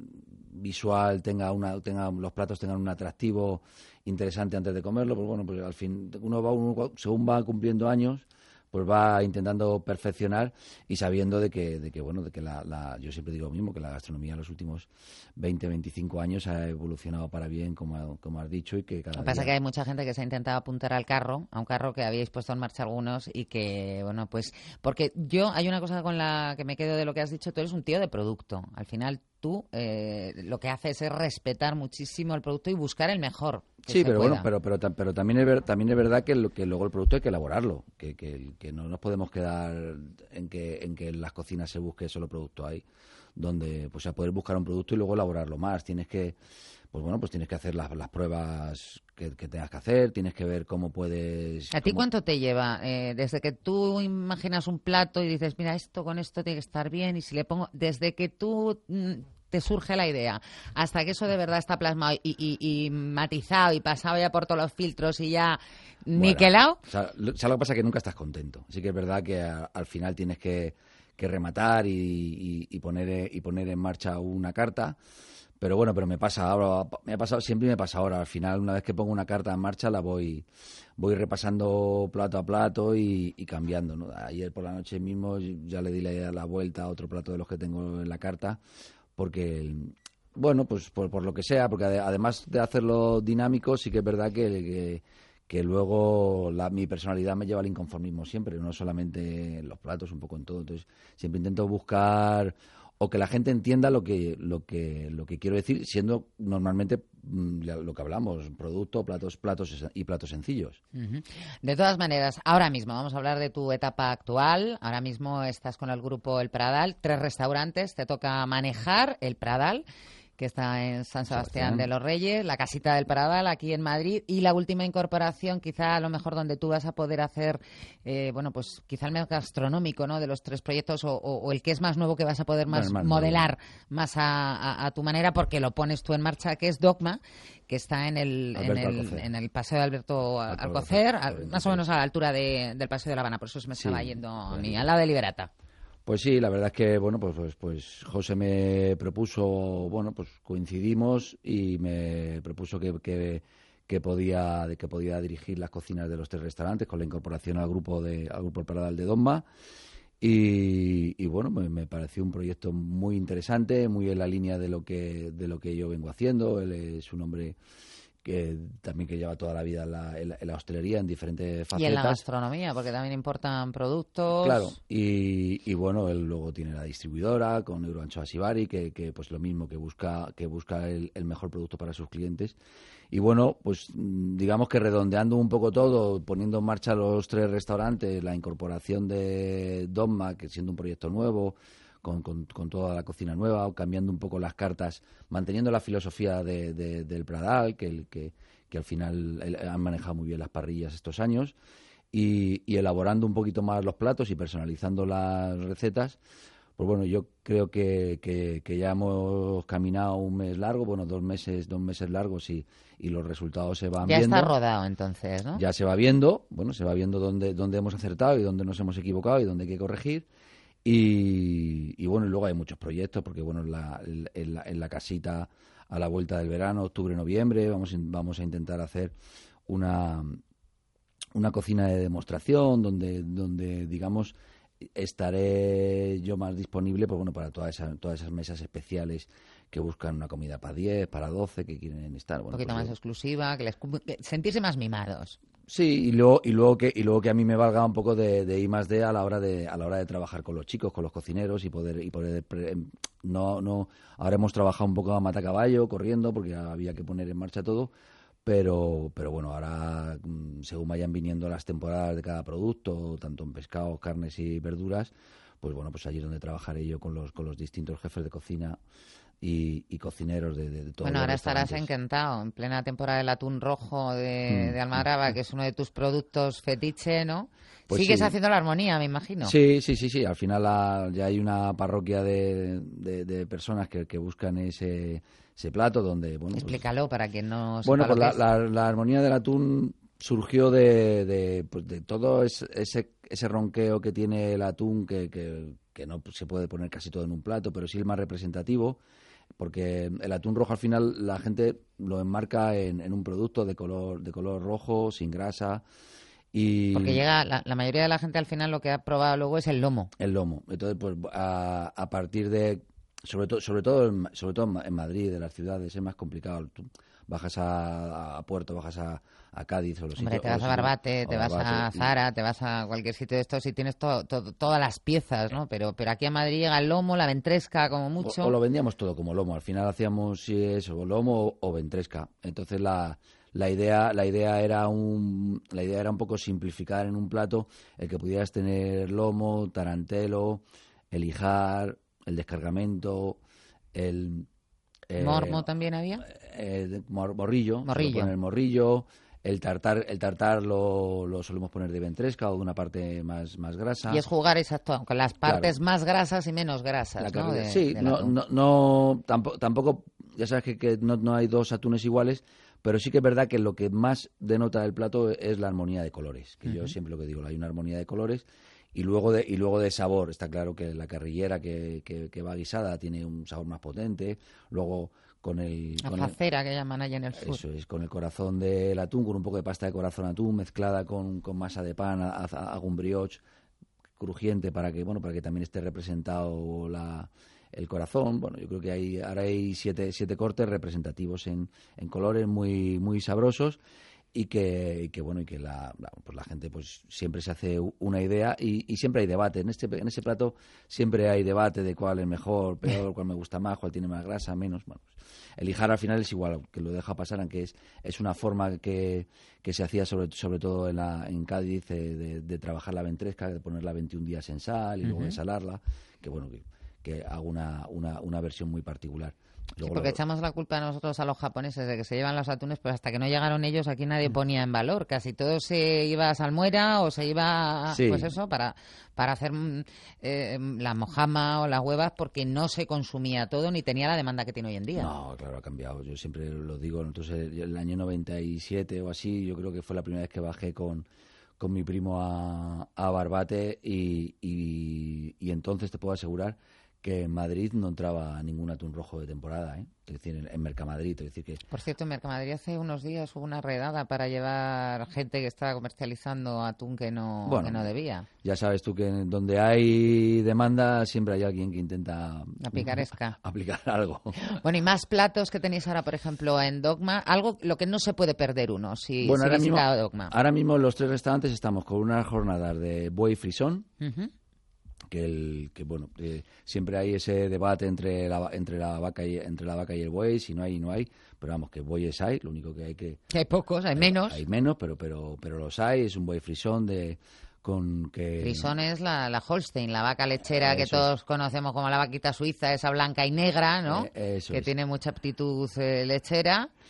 visual tenga una tenga los platos tengan un atractivo interesante antes de comerlo. Pues bueno, pues al fin uno va uno, según va cumpliendo años, pues va intentando perfeccionar y sabiendo de que, de que bueno, de que la, la, yo siempre digo lo mismo, que la gastronomía en los últimos veinte, veinticinco años ha evolucionado para bien, como, como has dicho, y que cada Lo que pasa día... es que hay mucha gente que se ha intentado apuntar al carro, a un carro que habíais puesto en marcha algunos y que, bueno, pues, porque yo, hay una cosa con la que me quedo de lo que has dicho, tú eres un tío de producto. Al final tú eh, lo que haces es respetar muchísimo el producto y buscar el mejor. Sí, pero pueda. bueno, pero pero pero también es ver, también es verdad que, lo, que luego el producto hay que elaborarlo, que, que que no nos podemos quedar en que en que en las cocinas se busque solo producto. Hay donde pues a poder buscar un producto y luego elaborarlo más. Tienes que pues bueno, pues tienes que hacer las, las pruebas que, que tengas que hacer, tienes que ver cómo puedes... ¿A ti cómo... cuánto te lleva? Eh, desde que tú imaginas un plato y dices, mira, esto con esto tiene que estar bien, y si le pongo... Desde que tú... Mm, te surge la idea, hasta que eso de verdad está plasmado y, y, y matizado y pasado ya por todos los filtros y ya bueno, niquelado. O sea, lo, o sea, lo que pasa es que nunca estás contento. Sí que es verdad que a, al final tienes que, que rematar y, y, y, poner, y poner en marcha una carta. Pero bueno, pero me pasa ahora, me ha pasado, siempre me pasa ahora. Al final, una vez que pongo una carta en marcha, la voy voy repasando plato a plato y, y cambiando, ¿no? Ayer por la noche mismo ya le di la, la vuelta a otro plato de los que tengo en la carta, porque, bueno, pues por, por lo que sea, porque además de hacerlo dinámico, sí que es verdad que, que, que luego la, mi personalidad me lleva al inconformismo siempre, no solamente en los platos, un poco en todo. Entonces, siempre intento buscar o que la gente entienda lo que lo que lo que quiero decir, siendo normalmente lo que hablamos, producto, platos, platos y platos sencillos. Uh-huh. De todas maneras, ahora mismo vamos a hablar de tu etapa actual. Ahora mismo estás con el grupo El Pradal, tres restaurantes, te toca manejar El Pradal, que está en San Sebastián, Sebastián de los Reyes, la Casita del Pradal aquí en Madrid, y la última incorporación, quizá a lo mejor donde tú vas a poder hacer, eh, bueno, pues quizá el más gastronómico, ¿no?, de los tres proyectos, o, o, o el que es más nuevo, que vas a poder más, bueno, más modelar nuevo. más a, a, a tu manera, porque lo pones tú en marcha, que es Dogma, que está en el, en el, en el Paseo de Alberto Alcocer, Alcocer, más o menos a la altura de, del Paseo de La Habana, por eso se me sí, estaba yendo ni al lado de Liberata. Pues sí, la verdad es que, bueno, pues, pues, pues José me propuso, bueno, pues coincidimos y me propuso que, que, que podía que podía dirigir las cocinas de los tres restaurantes con la incorporación al grupo de al grupo El Pradal de Dogma. Y, y bueno, me, me pareció un proyecto muy interesante, muy en la línea de lo que de lo que yo vengo haciendo. Él es un hombre que también que lleva toda la vida en la, en la, en la hostelería en diferentes facetas. Y en la gastronomía, porque también importan productos. Claro, y, y bueno, él luego tiene la distribuidora con Euroanchoas Ibari, que, que pues lo mismo, que busca que busca el, el mejor producto para sus clientes. Y bueno, pues digamos que redondeando un poco todo, poniendo en marcha los tres restaurantes, la incorporación de Dogma, que siendo un proyecto nuevo, Con, con, con toda la cocina nueva, cambiando un poco las cartas, manteniendo la filosofía de, de, del Pradal, que, el, que, que al final eh, han manejado muy bien las parrillas estos años, y, y elaborando un poquito más los platos y personalizando las recetas. Pues bueno, yo creo que, que, que ya hemos caminado un mes largo, bueno, dos meses, dos meses largos y, y los resultados se van ya viendo. Ya está rodado entonces, ¿no? Ya se va viendo, bueno, se va viendo dónde, dónde hemos acertado y dónde nos hemos equivocado y dónde hay que corregir. Y, y bueno, y luego hay muchos proyectos, porque bueno, en la, en la, en la casita a la vuelta del verano, octubre, noviembre, vamos, vamos a intentar hacer una, una cocina de demostración donde, donde digamos, estaré yo más disponible, pues bueno, para todas esas, todas esas mesas especiales que buscan una comida para diez, para doce, que quieren estar. Bueno, un poquito pues más yo... exclusiva, que les que sentirse más mimados. Sí, y luego, y luego que y luego que a mí me valga un poco de, de I más D a la hora de a la hora de trabajar con los chicos, con los cocineros y poder y poder no no ahora hemos trabajado un poco a matacaballo, corriendo, porque había que poner en marcha todo. Pero, pero bueno, ahora según vayan viniendo las temporadas de cada producto, tanto en pescados, carnes y verduras, pues bueno, pues allí es donde trabajaré yo con los con los distintos jefes de cocina y, y cocineros de, de, de todos Bueno, los ahora estarás restaurantes. encantado, en plena temporada del atún rojo de, Mm. de Almadraba, que es uno de tus productos fetiche, ¿no? Pues Sigues sí. haciendo la armonía, me imagino. Sí, sí, sí, sí. Al final la- ya hay una parroquia de, de, de personas que, que buscan ese, ese plato donde, bueno, pues, Explícalo para quien no sepa bueno, lo pues que la, es. la, la armonía del atún surgió de, de, pues de todo ese, ese, ese ronqueo que tiene el atún, que, que, que no se puede poner casi todo en un plato, pero sí el más representativo, porque el atún rojo al final la gente lo enmarca en, en un producto de color, de color rojo, sin grasa. Y Porque llega, la, la mayoría de la gente al final lo que ha probado luego es el lomo. el lomo. Entonces, pues a, a partir de, sobre todo, sobre todo, en, sobre todo en Madrid, de las ciudades, es más complicado. Tú bajas a, a Puerto, bajas a, a Cádiz o los Hombre, sitios. te vas o a los Barbate, sitios- te o vas a Barbate, y- Zara, te vas a cualquier sitio de estos y tienes to- to- todas las piezas, ¿no? Pero, pero aquí a Madrid llega el lomo, la ventresca, como mucho. O, o lo vendíamos todo como lomo. Al final hacíamos sí, eso, o lomo o, o ventresca. Entonces la, la idea la idea era un la idea era un poco simplificar en un plato el que pudieras tener lomo, tarantelo, el hijar, el descargamento, el eh, Mormo también había. eh, mor- morrillo, Morrillo. suelo poner morrillo, el tartar el tartar lo, lo solemos poner de ventresca o de una parte más más grasa. Y es jugar exacto con las Claro. partes más grasas y menos grasas, La ¿no? carne- De- sí, del no, atún. no, no tampoco, tampoco, ya sabes que, que no, no hay dos atunes iguales, pero sí que es verdad que lo que más denota el plato es la armonía de colores, que yo Ujú. siempre lo que digo, hay una armonía de colores y luego de y luego de sabor. Está claro que la carrillera que, que, que va guisada tiene un sabor más potente, luego con el... La con el- facera que llaman allá en el sur. eso es, con el corazón del atún, con un poco de pasta de corazón atún mezclada con, con masa de pan, ha- ha- hago un brioche crujiente para que, bueno, para que también esté representado la, el corazón. Bueno, yo creo que hay, ahora hay siete, siete cortes representativos en, en colores muy, muy sabrosos y que, y que bueno, y que la, la- pues la gente pues siempre se hace u- una idea y, y siempre hay debate. En este, en ese plato siempre hay debate de cuál es mejor, peor, cuál me gusta más, cuál tiene más grasa, menos. Bueno, pues, el hijar al final es igual, que lo deja pasar, aunque es, es una forma que, que se hacía sobre, sobre todo en, la, en Cádiz eh, de, de trabajar la ventresca, de ponerla veintiún días en sal y luego Ujú. de salarla, que bueno, que, que hago una, una, una versión muy particular. Sí, Luego porque lo- echamos la culpa nosotros a los japoneses de que se llevan los atunes, pero hasta que no llegaron ellos aquí nadie ponía en valor. Casi todo se iba a salmuera o se iba, Sí. pues eso, para, para hacer mm, eh, la mojama o las huevas, porque no se consumía todo ni tenía la demanda que tiene hoy en día. No, claro, ha cambiado. Yo siempre lo digo. Entonces, el año noventa y siete o así, yo creo que fue la primera vez que bajé con, con mi primo a, a Barbate y, y, y entonces te puedo asegurar que en Madrid no entraba ningún atún rojo de temporada, ¿eh? Es decir, en, en Mercamadrid. Es decir, que Por cierto, en Mercamadrid hace unos días hubo una redada para llevar gente que estaba comercializando atún que no, Bueno, que no debía. ya sabes tú que en donde hay demanda siempre hay alguien que intenta La picaresca. aplicar algo. Bueno, y más platos que tenéis ahora, por ejemplo, en Dogma. Algo, lo que no se puede perder uno si, Bueno, si ahora mismo, visita Dogma. ahora mismo en los tres restaurantes estamos con unas jornadas de buey frisón, Ujú. que el que bueno eh, siempre hay ese debate entre la entre la vaca y entre la vaca y el buey, si no hay no hay, pero vamos, que bueyes hay, lo único que hay que Que hay pocos, hay menos. hay menos, pero pero pero los hay. Es un buey frisón de con que Frison es la, la Holstein, la vaca lechera que Eso todos conocemos como la vaquita suiza, esa blanca y negra, ¿no? Eh, eso que es. tiene mucha aptitud eh, lechera.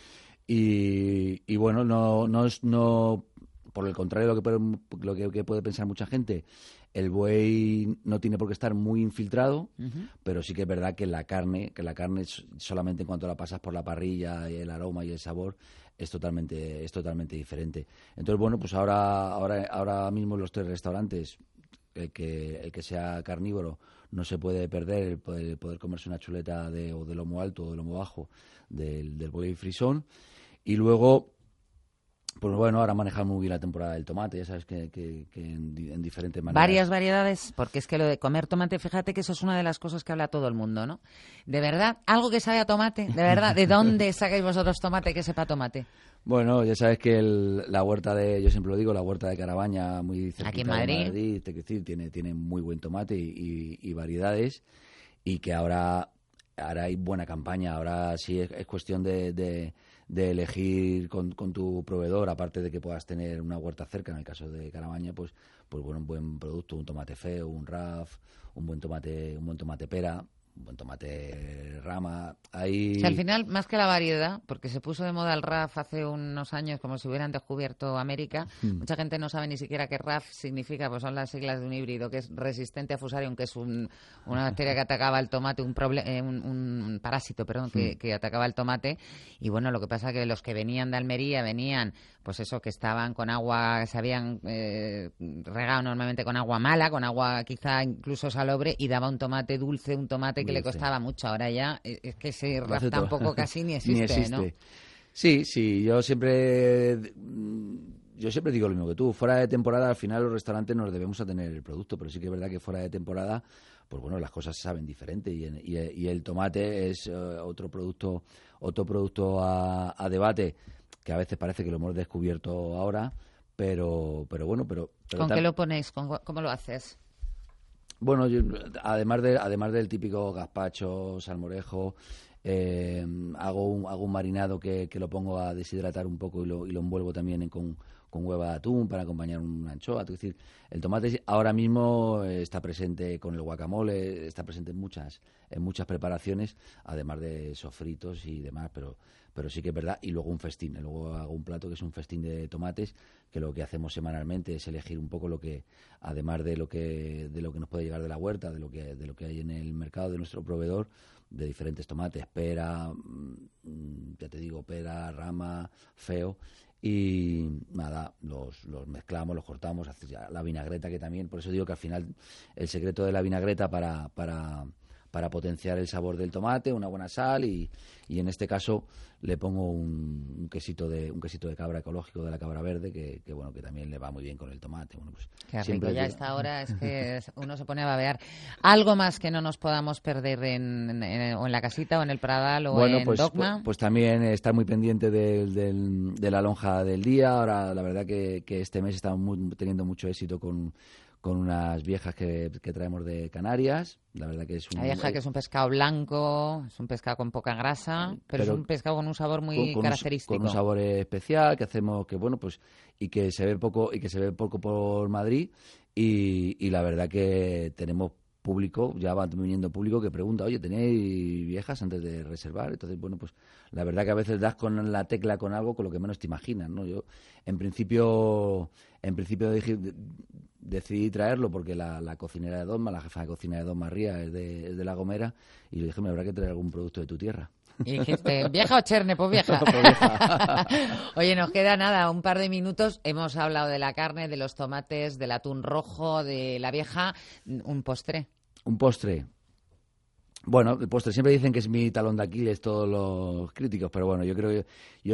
Y, y bueno, no, no es, no, por el contrario de lo que puede, lo que, que puede pensar mucha gente, el buey no tiene por qué estar muy infiltrado, uh-huh. pero sí que es verdad que la carne, que la carne solamente en cuanto la pasas por la parrilla, y el aroma y el sabor es totalmente, es totalmente diferente. Entonces, bueno, pues ahora, ahora, ahora mismo en los tres restaurantes, el que, el que sea carnívoro no se puede perder el poder, el poder comerse una chuleta de, o de lomo alto o de lomo bajo del, del buey frisón. Y luego, pues bueno, ahora manejamos muy bien la temporada del tomate, ya sabes que, que, que en, en diferentes maneras. Varias variedades, porque es que lo de comer tomate, fíjate que eso es una de las cosas que habla todo el mundo, ¿no? De verdad, algo que sabe a tomate, de verdad, ¿de dónde sacáis vosotros tomate que sepa tomate? Bueno, ya sabes que el, la huerta de, yo siempre lo digo, la huerta de Carabaña, muy cerquita aquí en Madrid, de Madrid es decir, tiene, tiene muy buen tomate y, y, y variedades, y que ahora, ahora hay buena campaña, ahora sí es, es cuestión de... de de elegir con, con tu proveedor, aparte de que puedas tener una huerta cerca, en el caso de Carabaña, pues, pues bueno, un buen producto, un tomate feo, un raf, un buen tomate, un buen tomate pera, un buen tomate rama. Ahí... O sea, al final, más que la variedad, porque se puso de moda el raf hace unos años como si hubieran descubierto América, hmm. mucha gente no sabe ni siquiera qué raf significa, pues son las siglas de un híbrido que es resistente a Fusarium, que es un, una bacteria que atacaba el tomate, un, proble- eh, un, un parásito, perdón, que, hmm. que atacaba el tomate. Y bueno, lo que pasa es que los que venían de Almería venían, pues eso, que estaban con agua, se habían eh, regado normalmente con agua mala, con agua quizá incluso salobre, y daba un tomate dulce, un tomate que le costaba mucho. Ahora ya es que ese raf tampoco casi ni existe, ni existe, ¿no? Sí, sí, yo siempre yo siempre digo lo mismo que tú. Fuera de temporada, al final los restaurantes nos debemos a tener el producto, pero sí que es verdad que fuera de temporada, pues bueno, las cosas se saben diferente, y, y, y el tomate es uh, otro producto otro producto a, a debate, que a veces parece que lo hemos descubierto ahora, pero pero bueno, pero... pero ¿Con tal... qué lo ponéis? ¿Con, ¿Cómo lo haces? Bueno, yo, además de además del típico gazpacho, salmorejo, eh, hago un hago un marinado que, que lo pongo a deshidratar un poco y lo, y lo envuelvo también en, con, con hueva de atún para acompañar una anchoa. Es decir, el tomate ahora mismo está presente con el guacamole, está presente en muchas en muchas preparaciones, además de sofritos y demás, pero pero sí que es verdad. Y luego un festín, luego hago un plato que es un festín de tomates, que lo que hacemos semanalmente es elegir un poco lo que, además de lo que de lo que nos puede llegar de la huerta, de lo que de lo que hay en el mercado de nuestro proveedor, de diferentes tomates, pera, ya te digo, pera, rama, feo, y nada, los, los mezclamos, los cortamos, la vinagreta, que también, por eso digo que al final el secreto de la vinagreta para para para potenciar el sabor del tomate, una buena sal, y, y en este caso le pongo un, un quesito de un quesito de cabra ecológico de la cabra verde, que, que bueno, que también le va muy bien con el tomate. Bueno, pues qué rico, ya a esta hora es que uno se pone a babear. ¿Algo más que no nos podamos perder en, en, o en la casita, o en el Pradal, o bueno, en pues, Dogma? Pues, pues también estar muy pendiente del, del, de la lonja del día. Ahora, la verdad que, que este mes estamos muy, teniendo mucho éxito con con unas viejas que, que traemos de Canarias. La verdad que es un... La vieja, que es un pescado blanco, es un pescado con poca grasa, pero, pero es un pescado con un sabor muy con, con característico. Un, con un sabor especial que hacemos, que bueno, pues, y que se ve poco, y que se ve poco por Madrid, y, y la verdad que tenemos público, ya va viniendo público que pregunta, oye, ¿tenéis viejas antes de reservar? Entonces, bueno, pues la verdad que a veces das con la tecla con algo con lo que menos te imaginas, ¿no? Yo, en principio, en principio dije, decidí traerlo porque la, la cocinera de Dogma, la jefa de cocina de Dogma, Ría, es de, es de La Gomera, y le dije, me habrá que traer algún producto de tu tierra. Y dijiste, ¿vieja o cherne? Pues vieja. Pues vieja. Oye, nos queda nada, un par de minutos. Hemos hablado de la carne, de los tomates, del atún rojo, de la vieja. Un postre. Un postre. Bueno, el postre siempre dicen que es mi talón de Aquiles todos los críticos, pero bueno, yo creo que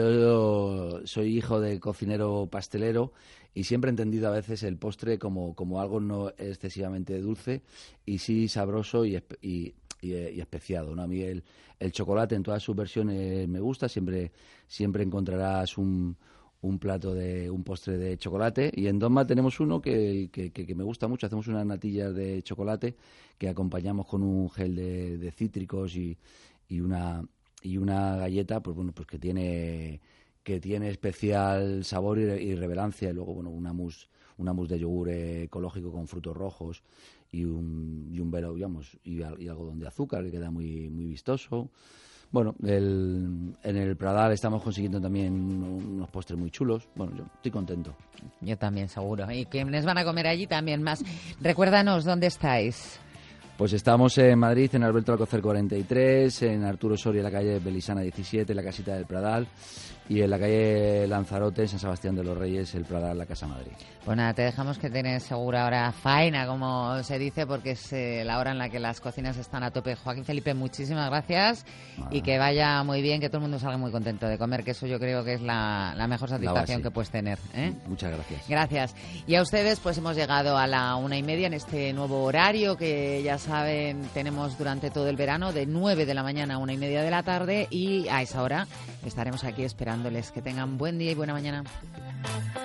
yo soy hijo de cocinero pastelero y siempre he entendido a veces el postre como, como algo no excesivamente dulce y sí sabroso y, y, y, y especiado, ¿no? A mí el, el chocolate en todas sus versiones me gusta, siempre siempre encontrarás un un plato de un postre de chocolate, y en Dogma tenemos uno que, que, que, que me gusta mucho. Hacemos unas natillas de chocolate que acompañamos con un gel de, de cítricos y, y una y una galleta, pues bueno, pues que tiene que tiene especial sabor y, y revelancia, y luego bueno, una mousse una mousse de yogur ecológico con frutos rojos y un y un velo, digamos, y, y algodón de azúcar que queda muy muy vistoso. Bueno, el, en el Pradal estamos consiguiendo también unos postres muy chulos. Bueno, yo estoy contento. Yo también, seguro. Y quienes van a comer allí también más. Recuérdanos, ¿dónde estáis? Pues estamos en Madrid, en Alberto Alcocer cuarenta y tres, en Arturo Soria, en la calle Belisana diecisiete, en la casita del Pradal, y en la calle Lanzarote, en San Sebastián de los Reyes, el Pradal, la Casa Madrid. Pues nada, te dejamos que tenés segura ahora faena, como se dice, porque es eh, la hora en la que las cocinas están a tope. Joaquín Felipe, muchísimas gracias ah. y que vaya muy bien, que todo el mundo salga muy contento de comer, que eso yo creo que es la, la mejor satisfacción la que puedes tener. ¿eh? Muchas gracias. Gracias. Y a ustedes, pues hemos llegado a la una y media en este nuevo horario que ya saben, tenemos durante todo el verano, de nueve de la mañana a una y media de la tarde, y a esa hora estaremos aquí esperándoles. Que tengan buen día y buena mañana.